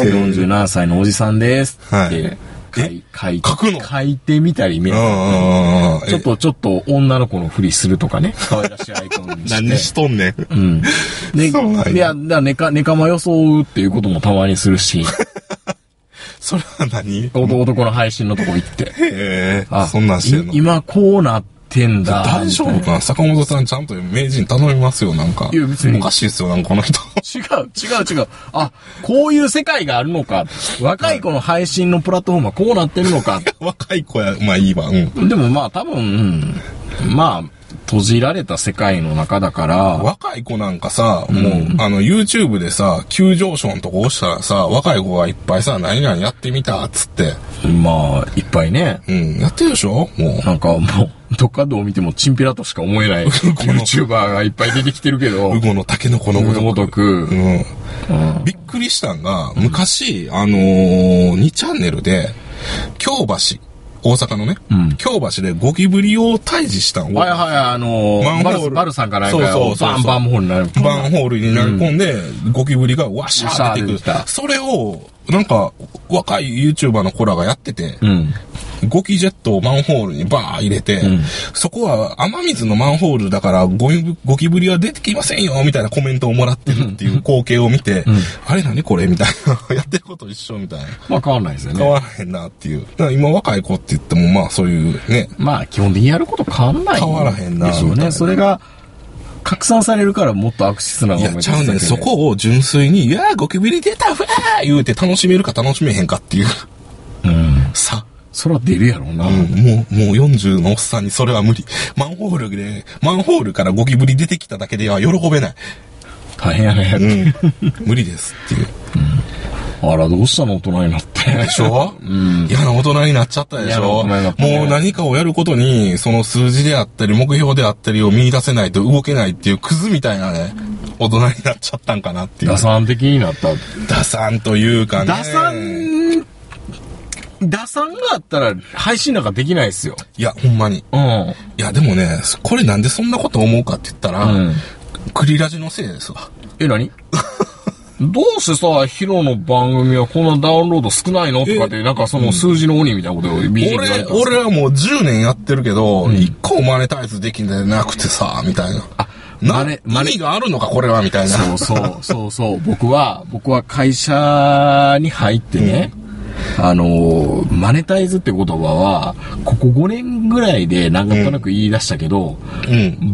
よんじゅうなんさいのおじさんですって。はい書い書い書くの書いてみたり見る、 うんちょっとちょっと女の子のふりするとかね、可愛らしいアイコンにして何しとんねん。 うん。で、いや、だネカネカマ装うっていうこともたまにするし。 それは何？ 男の配信のとこ行って。 へえ。あ、そんなんしてんの？ 今こうなってんだ。 大丈夫かな？坂本さんちゃんと名人頼みますよ、なんか。 いや、別に。 おかしいですよ、なんかこの人。 違う、違う、違う。あ、こういう世界があるのか。若い子の配信のプラットフォームはこうなってるのか。 若い子や、まあいいわ、うん。 でもまあ多分、うん、まあ、閉じられた世界の中だから。 若い子なんかさ、もう、うん、あの、YouTube でさ、急上昇のとこ押したらさ、若い子がいっぱいさ、何々やってみた、つって。 まあ、いっぱいね。 うん、やってるでしょもう。 なんかもう、どっかどう見てもチンピラとしか思えない YouTuber がいっぱい出てきてるけど。 ウゴのタケノコのごとく。 うん。 うん、びっくりしたんが、昔、あのー、にチャンネルで、京橋、大阪のね、うん、京橋でゴキブリを退治したんを。 はいはい、あのー、マンホール。バルさんからなんか、 そうそうそうバンバンホールになる。 バンホールになり込んで、うん、ゴキブリがワッシャー出てくる。それを、なんか、若い YouTuber の子らがやってて、 うん、 ゴキジェットをマンホールにバー入れて、うん、そこは雨水のマンホールだからゴキ、ゴキブリは出てきませんよみたいなコメントをもらってるっていう光景を見て、うん、あれ何これみたいな。やってること一緒みたいな。 まあ変わらないですよね。 変わらへんなっていう。だから今若い子って言ってもまあそういうね。 まあ基本的にやること変わんない。 変わらへんな。 でしょうね。それが、拡散されるからもっと悪質なのがいや、ちゃうねん。そこを純粋に、いやー、ゴキブリ出たふわー言うて楽しめるか楽しめへんかっていう。 うん。 さ。 そら出るやろうな。 うん、もう、もうよんじゅうのおっさんにそれは無理。マンホールで、マンホールからゴキブリ出てきただけでは喜べない。 大変やね。 うん。無理ですっていう。 うん、あら、どうしたの大人になって。 でしょうん。嫌な大人になっちゃったでしょ、ね、もう何かをやることに、その数字であったり、目標であったりを見出せないと動けないっていうクズみたいなね、大人になっちゃったんかなっていう。 打算的になった。 打算というかね。 打算、打算があったら配信なんかできないですよ。 いや、ほんまに。 うん。 いや、でもね、これなんでそんなこと思うかって言ったら、うん、クリラジのせいですわ。 え、何どうしてさ、ヒロの番組はこんなダウンロード少ないのとかって、なんかその数字の鬼みたいなことを ビージーエム で言われたんですか？ 俺、俺はもうじゅうねんやってるけど、一、うん、個もマネタイズできなくてさ、みたいな。あ、マネ、マネ。意味があるのか、これは、みたいな。 そうそう、そうそう。僕は、僕は会社に入ってね、うんあの、マネタイズって言葉は、ここごねんぐらいでなんとなく言い出したけど、うん、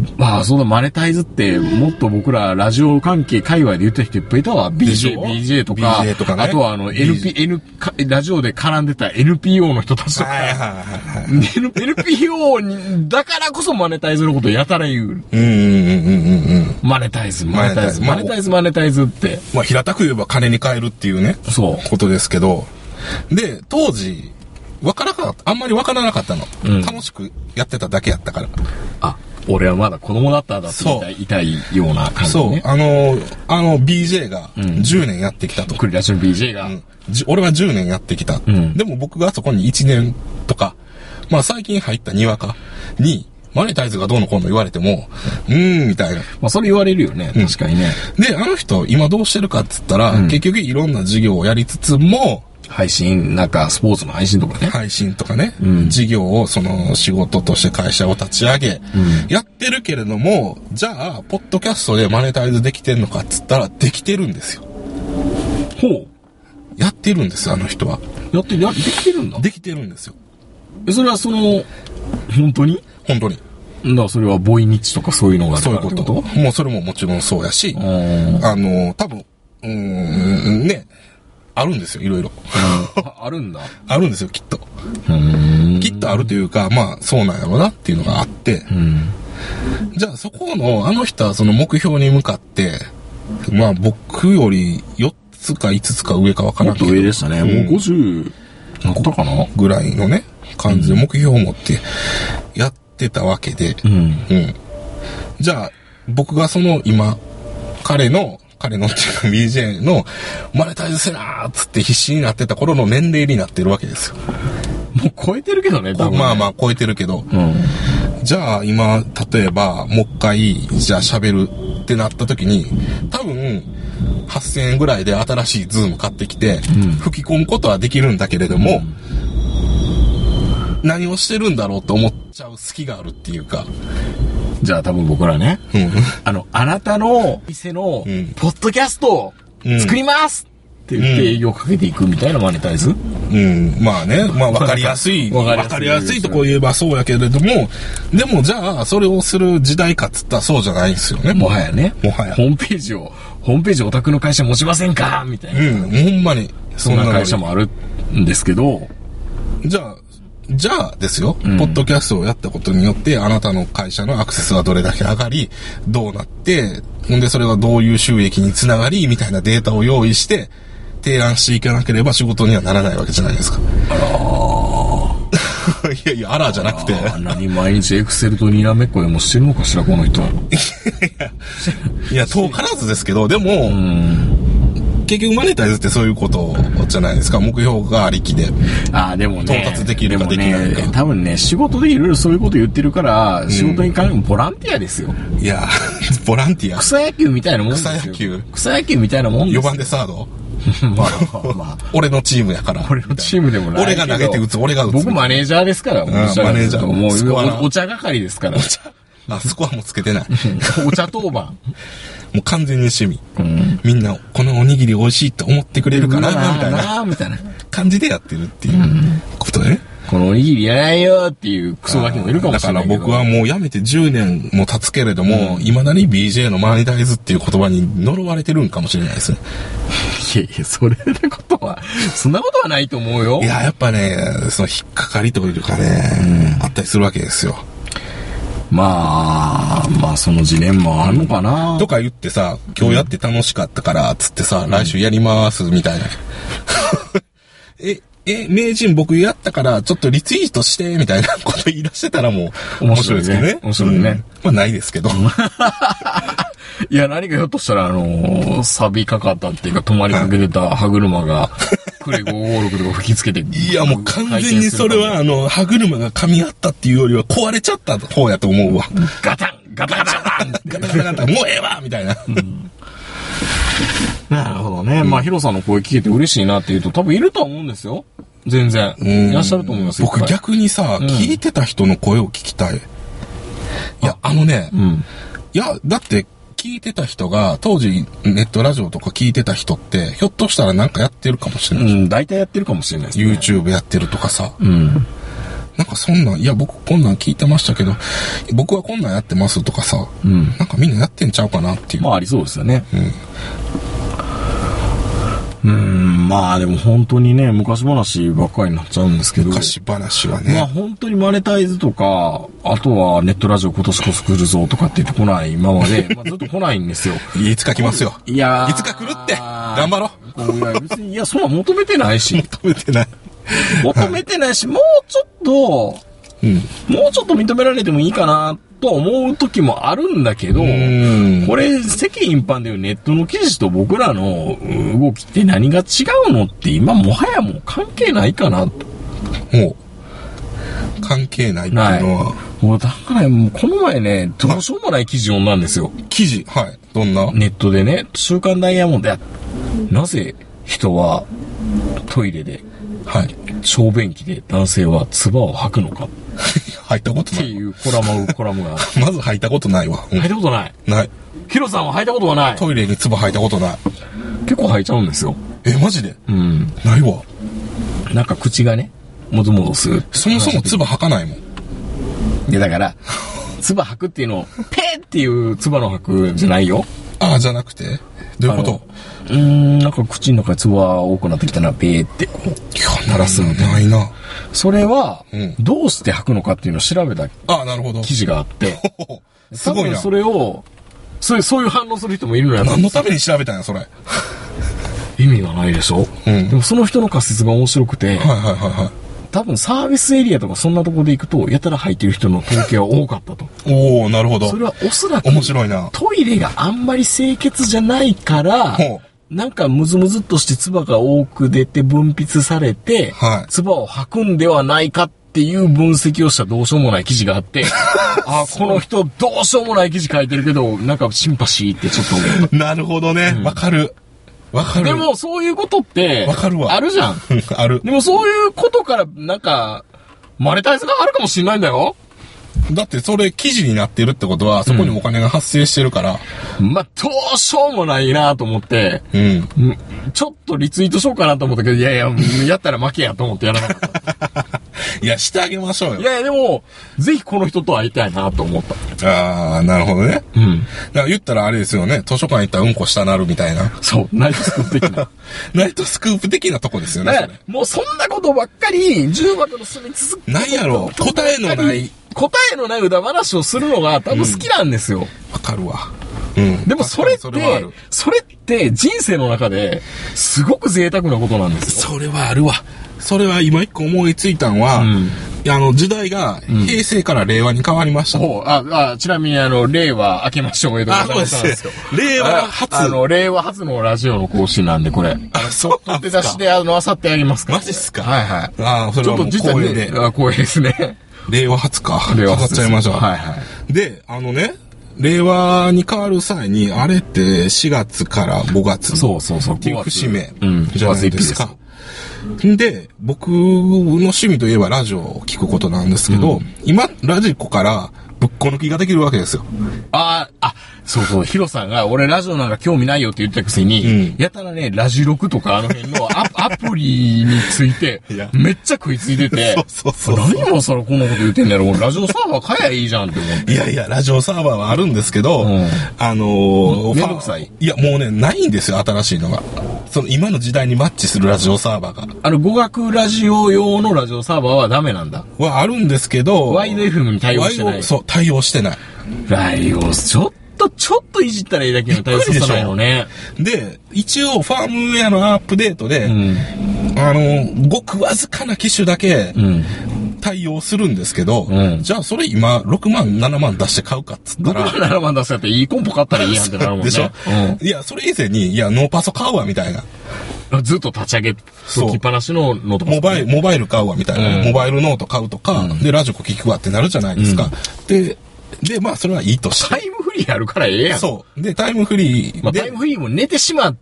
まあ、そのマネタイズって、もっと僕らラジオ関係界隈で言ってる人いっぱいいたわ。ビージェー、ビージェー とか、 ビージェー とかね、 あとはあの、エヌピー、N、ラジオで絡んでた エヌピーオー の人たちとか、 はいはいはいはい、 エヌピーオー に、だからこそマネタイズのことをやたら言う。 うんうんうんうんうん。 マネタイズ、マネタイズ、マネタイズ、マネタイズって。 まあ、平たく言えば金に変えるっていうね、 そう。 ことですけど、で、当時、わからなかった、あんまりわからなかったの、うん。楽しくやってただけやったから。 あ、俺はまだ子供だったんだって言いたい、痛いような感じ、ね。 そう。あの、あの ビージェー がじゅうねんやってきたと。 クリラジの ビージェー が、うん。 俺はじゅうねんやってきた。うん、でも僕がそこにいちねんとか、まあ最近入ったにわかに、マネタイズがどうのこうの言われても、うーん、みたいな。 まあそれ言われるよね、確かにね。 うん、で、あの人、今どうしてるかって言ったら、うん、結局いろんな事業をやりつつも、 配信、なんかスポーツの配信とかね。 配信とかね。うん、事業をその仕事として会社を立ち上げ、うん、やってるけれども、じゃあ、ポッドキャストでマネタイズできてんのかって言ったら、できてるんですよ。 ほう。 やってるんですよ、あの人は。 やってる、や、できてるんだ。 できてるんですよ。 え、それはその、本当に本当に。 だからそれはボイニッチとかそういうのがそういうこと。もうそれももちろんそうやし、あの、多分、うーん、ね、あるんですよ、いろいろ。 あるんだ。 あるんですよ、きっと。きっとあるというか、まあ、そうなんやろうなっていうのがあって、じゃあそこの、あの人はその目標に向かって、まあ僕よりよっつかいつつか上かわからんけど。 もっと上でしたね。もうごじゅうなったかなぐらいのね、感じで目標を持ってやってたわけで、うん。うん。じゃあ、僕がその今、彼の、彼のっていうか ビージェー のマネタイズせなーっつって必死になってた頃の年齢になってるわけですよ。 もう超えてるけどね、多分ね。 まあまあ超えてるけど。うん、じゃあ今、例えばもう一回、じゃあ喋るってなった時に、多分、はっせんえんぐらいで新しいズーム買ってきて、うん、吹き込むことはできるんだけれども、うん、何をしてるんだろうと思っちゃう隙があるっていうか。 じゃあ多分僕らね、うん、あの、あなたの店の、ポッドキャストを作りますって言って営業かけていくみたいなマネタイズ？ うん、まあね、まあ分かりやすい、分かりやすいとこう言えばそうやけれども、でもじゃあそれをする時代かっつったらそうじゃないんですよね。 もはやね。 もはや。 ホームページを、ホームページお宅の会社持ちませんかみたいな。 うん、ほんまに。 そんな会社もあるんですけど、 じゃあ、じゃあですよ、うん、ポッドキャストをやったことによって、あなたの会社のアクセスはどれだけ上がり、どうなって、ほんでそれがどういう収益につながり、みたいなデータを用意して、提案していかなければ仕事にはならないわけじゃないですか。 あらー。いやいや、あらじゃなくて。 何毎日エクセルとにらめっこでもしてるのかしら、この人。いや、いや、遠からずですけど、でも、うん結局マネタイズってそういうことじゃないですか。目標がありきで。 ああ、でもね。 到達できるかできないか。 ね、多分ね、仕事でいろいろそういうこと言ってるから、うん、仕事に関してもボランティアですよ。 いや、ボランティア。 草野球みたいなもんですよ。 草野球草野球みたいなもんですよ。 よばんでサードまあまあ。 俺のチームやから。 俺のチームでもないけど。 俺が投げて打つ、俺が打つ。 僕マネージャーですから。 マネージャー。 もうお、お茶係ですから。 お茶。あ、スコアもつけてない。 お茶当番。 もう完全に趣味。うん、みんな、このおにぎり美味しいと思ってくれるかな、みたいな。みたいな感じでやってるっていうことね。 このおにぎりやらないよっていうクソガキもいるかもしれないけど。 だから僕はもう辞めてじゅうねんも経つけれども、うん、未だに ビージェー のマニタイズっていう言葉に呪われてるんかもしれないですね。 いやいや、それのことは、そんなことはないと思うよ。 いや、やっぱね、その引っかかりというかね、うん、あったりするわけですよ。 まあ、まあその次年もあるのかな、 うん、とか言ってさ、今日やって楽しかったから、つってさ、うん、来週やりますみたいな。え、え、名人僕やったからちょっとリツイートしてみたいなこと言い出してたらもう面白いですよね。 面白いね。うん、 まあないですけど。 いや、何かひょっとしたらあのー、錆びかかったっていうか止まりかけてた歯車が、クレごーごーろくとか吹きつけて。 いや、もう完全にそれはあの、歯車が噛み合ったっていうよりは壊れちゃった方やと思うわ。 ガタンガタガタガタンガタガタガタもうええわみたいな。うんなるほどね。うん、まあ、ヒロさんの声聞けて嬉しいなっていうと多分いると思うんですよ。全然。いらっしゃると思いますよ。 僕逆にさ、うん、聞いてた人の声を聞きたい。いや、あのね、うん、いや、だって聞いてた人が、当時ネットラジオとか聞いてた人って、ひょっとしたらなんかやってるかもしれない。 うん、大体やってるかもしれないですね。 YouTube やってるとかさ。うん。なんかそんなん、いや僕こんなん聞いてましたけど、僕はこんなんやってますとかさ、うん、なんかみんなやってんちゃうかなっていう。 まあありそうですよね。うん。うーん、まあでも本当にね、昔話ばっかりになっちゃうんですけど。 昔話はね。 まあ本当にマネタイズとか、あとはネットラジオ今年こそ来るぞとかって言ってこない今まで、まあずっと来ないんですよ。 いつか来ますよ。 いやいつか来るって。頑張ろう。いや別に、いや、そんな求めてないし。 求めてない。 求めてないし、もうちょっと、うん、もうちょっと認められてもいいかなと思う時もあるんだけど、これ世間一般でいうネットの記事と僕らの動きって何が違うのって今もはやもう関係ないかなと。 もう関係ないっていうのは、 もうだからもうこの前ね、どうしようもない記事読んだんですよ。 記事はい。どんな？ ネットでね、週刊ダイヤモンドや、なぜ人はトイレで、はい、小便器で男性は唾を吐くのか。 入ったことない。 っていうコラム、コラムが。 まず入ったことないわ。 うん、入ったことない。 ない。 ヒロさんは入ったことはない。 トイレに唾吐いたことない。 結構吐いちゃうんですよ。 え、マジで？ うん。 ないわ。 なんか口がね、もぞもぞする。 そもそも唾吐かないもん。 いやだから、唾吐くっていうのを、ペーっていう唾の吐くじゃないよ。 ああ、じゃなくて？どういうこと？ うーん、なんか口の中に唾多くなってきたな、ペーってこう、垂らすみたいな。 ないな。 それは、うん、どうして吐くのかっていうのを調べたああ、なるほど。 記事があって。 すごいな。 それを、そういう、そういう反応する人もいるのや。 何のために調べたんや、それ。 意味がないでしょ、うん、でもその人の仮説が面白くて、はいはいはいはい。多分サービスエリアとかそんなところで行くと、やたら入ってる人の統計は多かったと。 おー、なるほど。 それはおそらく、 面白いな。 トイレがあんまり清潔じゃないから、なんかムズムズっとして唾が多く出て分泌されて、はい、唾を吐くんではないかっていう分析をしたどうしようもない記事があって、あ、この人どうしようもない記事書いてるけど、なんかシンパシーってちょっと思う。なるほどね。わ、うん、かる。わかる。 でもそういうことって、 わかるわ。 あるじゃん。 ある。 でもそういうことからなんか、マネタイズがあるかもしれないんだよ。 だってそれ記事になってるってことは、そこにお金が発生してるから。 うん、まあ、どうしようもないなと思って、うん、ちょっとリツイートしようかなと思ったけど、いやいや、やったら負けやと思ってやらなかった。 いや、してあげましょうよ。 いやいや、でも、ぜひこの人と会いたいなと思った。 ああ、なるほどね。うん。だから言ったらあれですよね、図書館行ったらうんこしたなるみたいな。 そう、ナイトスクープ的な。 ナイトスクープ的なとこですよね、それ。 もうそんなことばっかり、重箱の隅つつく。 なんやろ、答えのない。 答えのない歌話をするのが多分好きなんですよ。わ、 うん、かるわ。うん。 でもそれって、それ, それって人生の中ですごく贅沢なことなんですよ。それはあるわ。それは今一個思いついたのは、うん、あの時代が平成から令和に変わりました。うん、 ああちなみにあの令和明けましておめでとうございます。そうですよ。 令和初あの令和初のラジオの更新なんでこれ。あそう取って出しであの漁ってあげますか。 マジっすか。 はいはい。 ああそれはもう光栄で。 あ光栄ですね。 令和初か。 令和初かかっちゃいました。 はいはい。 であのね。 令和に変わる際に、あれってしがつからごがつそうそうそう。 っていう節目うんじゃないですか。で、僕の趣味といえばラジオを聞くことなんですけど、うん、今、ラジコからぶっこ抜きができるわけですよ。 ああ、あ、そうそう、ヒロさんが、俺ラジオなんか興味ないよって言ったくせに、うん、やたらね、ラジロクとかあの辺のア, アプリについて、めっちゃ食いついてて、 そうそうそう何もそのこんなこと言ってんだろ、ラジオサーバー買えばいいじゃんって思って。 いやいや、ラジオサーバーはあるんですけど、うん、あのー、 めんどくさい。 いや、もうね、ないんですよ、新しいのが。その今の時代にマッチするラジオサーバーが。 あの、語学ラジオ用のラジオサーバーはダメなんだ。 はあるんですけど、 ワイド エフエム に対応してない。 そう、対応してない。 対応、ちょっと、ちょっといじったらいいだけの対応させないのね。 で、一応ファームウェアのアップデートで、うん、あの、ごくわずかな機種だけ、うん対応するんですけど、うん、じゃあそれ今ろくまんななまん出して買うかっつったらろくまんななまん出してっていいコンポ買ったらいいやんってなるもんね。 でしょ、うん、いやそれ以前にいやノーパソ買うわみたいな。 ずっと立ち上げときっぱなしのノートパソモバイルモバイル買うわみたいな、うん、モバイルノート買うとか、うん、でラジコ聞くわってなるじゃないですか。うん、ででまあそれはいいとして。 タイムフリーやるからええやん。 そうでタイムフリーで、 まあ、タイムフリーも寝てしまって。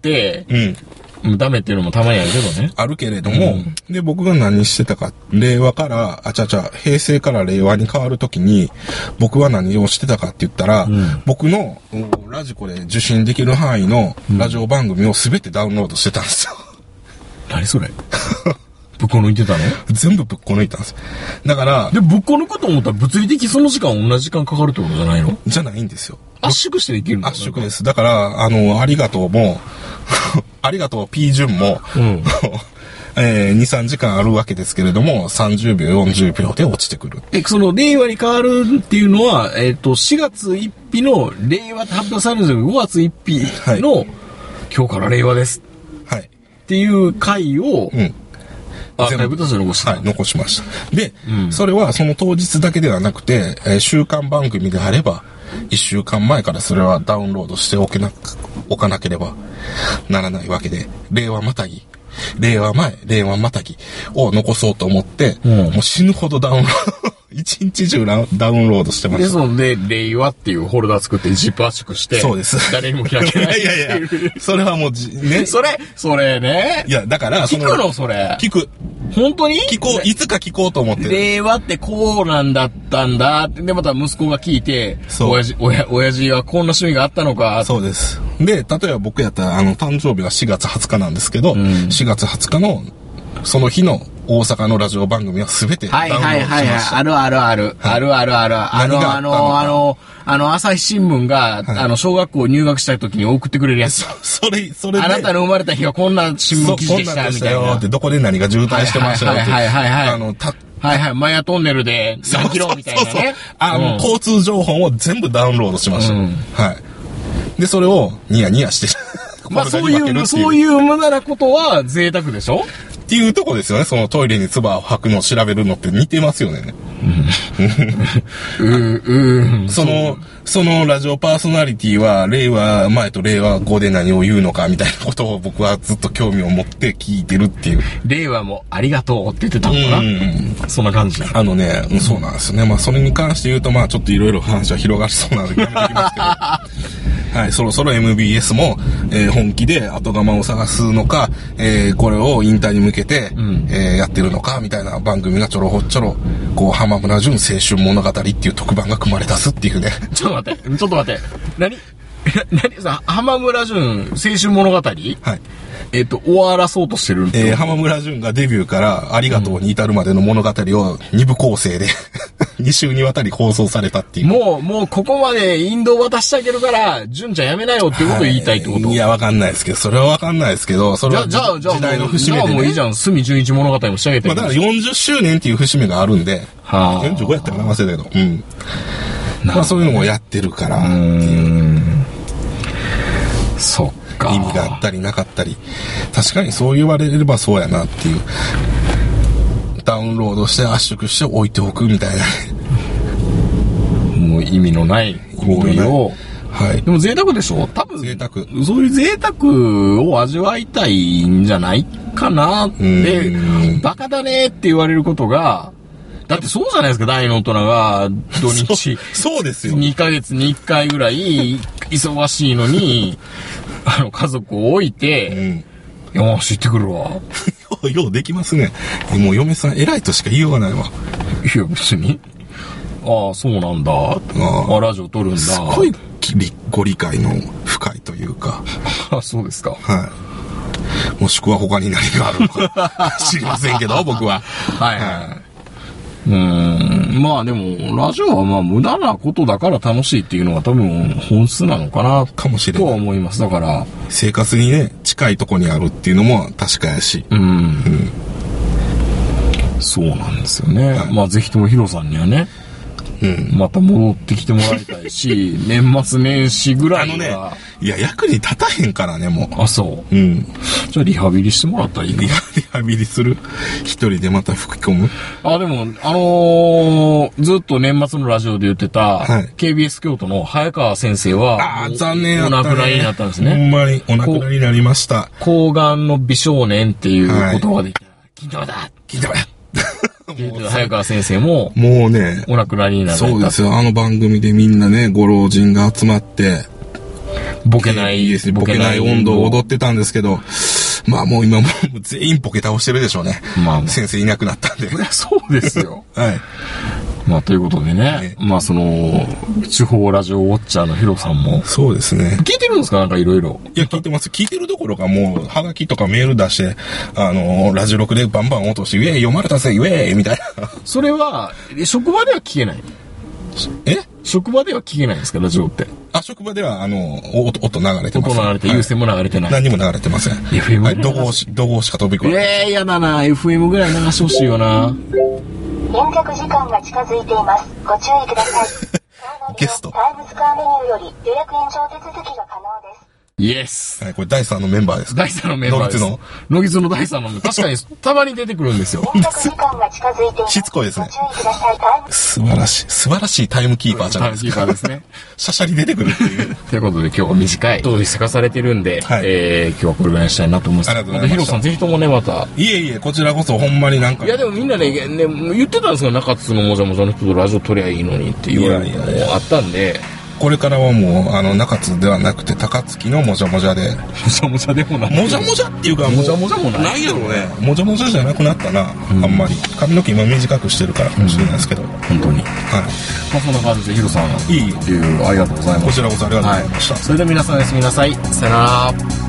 うん。 ダメっていうのもたまにあるけどね。 あるけれども、うん、で、僕が何してたか、令和から、あちゃちゃ、平成から令和に変わるときに、僕は何をしてたかって言ったら、うん、僕のラジコで受信できる範囲のラジオ番組をすべてダウンロードしてたんですよ。 うん、何それぶっこ抜いてたの？ 全部ぶっこ抜いたんです。だから。 で、ぶっこ抜くと思ったら物理的その時間同じ時間かかるってことじゃないの？ じゃないんですよ。 圧縮してできるの？ 圧縮です。だから、あの、ありがとうも、ありがとう P 順も、うん、えー、に、さんじかんあるわけですけれども、さんじゅうびょう、よんじゅうびょうで落ちてくる。 え、その、令和に変わるっていうのは、えっ、ー、と、しがつついたちの令和って発表されるんですけど、ごがつついたちの、はい、今日から令和です。はい。っていう回を、うん。アーカイブとして残した。 はい、残しました。で、うん、それはその当日だけではなくて、えー、週間番組であれば、いっしゅうかんまえからそれはダウンロードしておけな、おかなければならないわけで、令和またぎ、令和前、令和またぎを残そうと思って、うん、もう死ぬほどダウンロード、一日中ダウンロードしてました。 ですので、令和っていうフォルダ作ってジップ圧縮して、 そうです。 誰にも開けない。 いやいやいや、それはもうじ、ね。 それ、それね。 いや、だから、 聞くのそれ。 聞く。 本当に聞こう、いつか聞こうと思ってる。 令和ってこうなんだったんだって。で、また息子が聞いて、そう。親父、親、親父はこんな趣味があったのか。 そうです。で、例えば僕やったら、あの、誕生日がしがつはつかなんですけど、うん、しがつはつかの、その日の大阪のラジオ番組は全てダウンロードしました。はいはいはいはい。あるあるある。はい、あるあるある。あの、あの、あの、あの、朝日新聞が、はい、あの、小学校入学した時に送ってくれるやつ。 そ、それ、それで。 あなたの生まれた日はこんな新聞記事でした、みたいな。こんなんでしたよって、 どこで何が渋滞してましたよって。 はいはいはいはい。 あの、た、 はいはい、マヤトンネルで何キロみたいなね。そうそうそうあの、うん、交通情報を全部ダウンロードしました。うん、はい。で、それをニヤニヤして、 まあそういう、そういう無駄なことは贅沢でしょっていうとこですよね。そのトイレに唾を吐くのを調べるのって似てますよね。うん。うん。その、そのラジオパーソナリティは、令和前と令和後で何を言うのかみたいなことを僕はずっと興味を持って聞いてるっていう。 令和もありがとうって言ってたのかな。うん。そんな感じだ。 あのね、うん、そうなんですよね。まあそれに関して言うと、まあちょっといろいろ話は広がりそうなのでやめておきますけど。はい、そろそろ エムビーエス も、えー、本気で後釜を探すのか、えー、これを引退に向けて、うん、えー、やってるのかみたいな番組がちょろほっちょろ、こう浜村淳青春物語っていう特番が組まれ出すっていうね。 ちょっと待って、ちょっと待って。何何さ、浜村淳青春物語？はい。えっと、終わらそうとしてるんえー、浜村淳がデビューからありがとうに至るまでの物語をにぶ構成でに週にわたり放送されたっていう。 もう、もうここまで引導渡してあげるから、淳ちゃんやめなよっていうことを言いたいってこと、 はい、いや、わかんないですけど、それはわかんないですけど、それはじゃあ、じゃあ、 時代の節目で、ね。 じゃあもういいじゃん。隅純一物語もしてあげて。 まあだからよんじゅっしゅうねんっていう節目があるんで、はあ、よんじゅうごやったかな忘れたけど、うん。まあそういうのもやってるからっていう。 そっか。 意味があったりなかったり。確かにそう言われればそうやなっていう。ダウンロードして圧縮して置いておくみたいな。 もう意味のない行為を。はい。でも贅沢でしょ？多分。 贅沢。 そういう贅沢を味わいたいんじゃないかなって、バカだねって言われることが、 だってそうじゃないですか、大の大人が土日。 そ, そうですよ。 にかげつにいっかいぐらい忙しいのに、あの、家族を置いて、うん、山梨行ってくるわ。 ようできますね。もう嫁さん偉いとしか言いようがないわ。 いや、別に。ああ、そうなんだ。ああ、ラジオ撮るんだ。 すごいご理解の深いというか。 あ、そうですか。 はい。もしくは他に何があるのか知りませんけど、僕は。 はいはい。はい、うーん。まあでも、ラジオはまあ無駄なことだから楽しいっていうのが多分本質なのかな。 かもしれない。 とは思います。だから。 生活にね、近いとこにあるっていうのも確かやし。うん。うん、 そうなんですよね。はい、まあぜひともヒロさんにはね、うん、また戻ってきてもらいたいし、年末年始ぐらいは。あのね、 いや、役に立たへんからね、もう。 あ、そう。 うん。 じゃあリハビリしてもらったらいいかな。 リハビリする？一人でまた吹き込む？ あ、でも、あのー、ずっと年末のラジオで言ってた、はい、ケービーエス 京都の早川先生は、 ああ、残念やったね。 お亡くなりになったんですね。 ほんまにお亡くなりになりました。 抗がんの美少年っていう言葉で言ったら、金玉だ金玉だ早川先生も、 もうね、 お亡くなりになった。 そうですよ。あの番組でみんなね、ご老人が集まって、 ボケない、 ボケない温度を踊ってたんですけど、まあもう今もう全員ボケ倒してるでしょうね。まあ、先生いなくなったんで。 そうですよ。 はい。 まあということでね、ねまあその、地方ラジオウォッチャーのヒロさんも。 そうですね。 聞いてるんですかなんかいろいろ。 いや、聞いてます。聞いてるどころかもう、はがきとかメール出して、あの、ラジロクでバンバン落として、ウェーイ読まれたぜ、ウェーイみたいな。 それは、職場では聞けない。 え職場では聞けないんですかラジオって。 あ、職場では、あの、音、音流れてます。 音流れて、有線も流れてない。 何にも流れてません。 エフエム ぐらい。 怒号し、怒号しか飛び込ない。ええー、やだな。エフエム ぐらい流してほしいよな。 返却時間が近づいています。ご注意ください。 ゲスト。 タイムスカーメニューより予約延長手続きが可能です。 イエス。 はい、これだいさんのメンバーですか？ だいさんのメンバーです。野木の野木のだいさんのメンバー。確かに、たまに出てくるんですよ。 返却時間が近づいています。 しつこいですね。 ご注意ください。 素晴らしい。素晴らしいタイムキーパーじゃないですか。 タイムキーパーですね。 シャシャリ出てくるっていう。 ということで今日は短い。とせかされてるんで、はい、えー、今日はこれぐらいにしたいなと思います。 ありがとうございます。 またヒロさんぜひともね、また。 いえいえ、こちらこそほんまになんか。 いやでもみんなね、ね言ってたんですよ。中津のもじゃもじゃの人とラジオ撮りゃいいのにって言われるのもあったんで。 これからはもう、あの、中津ではなくて、高槻のもじゃもじゃで。 もじゃもじゃでもない。 もじゃもじゃっていうか、 もじゃもじゃもない。 ないやろね。もじゃもじゃじゃなくなったな、うん、あんまり。髪の毛今短くしてるからかもしれないですけど。うん、 本当に。はい。 まあそんな感じで、ヒロさん。 いい。 っていう、ありがとうございます。 こちらこそありがとうございました。 はい、それでは皆さんおやすみなさい。さよなら。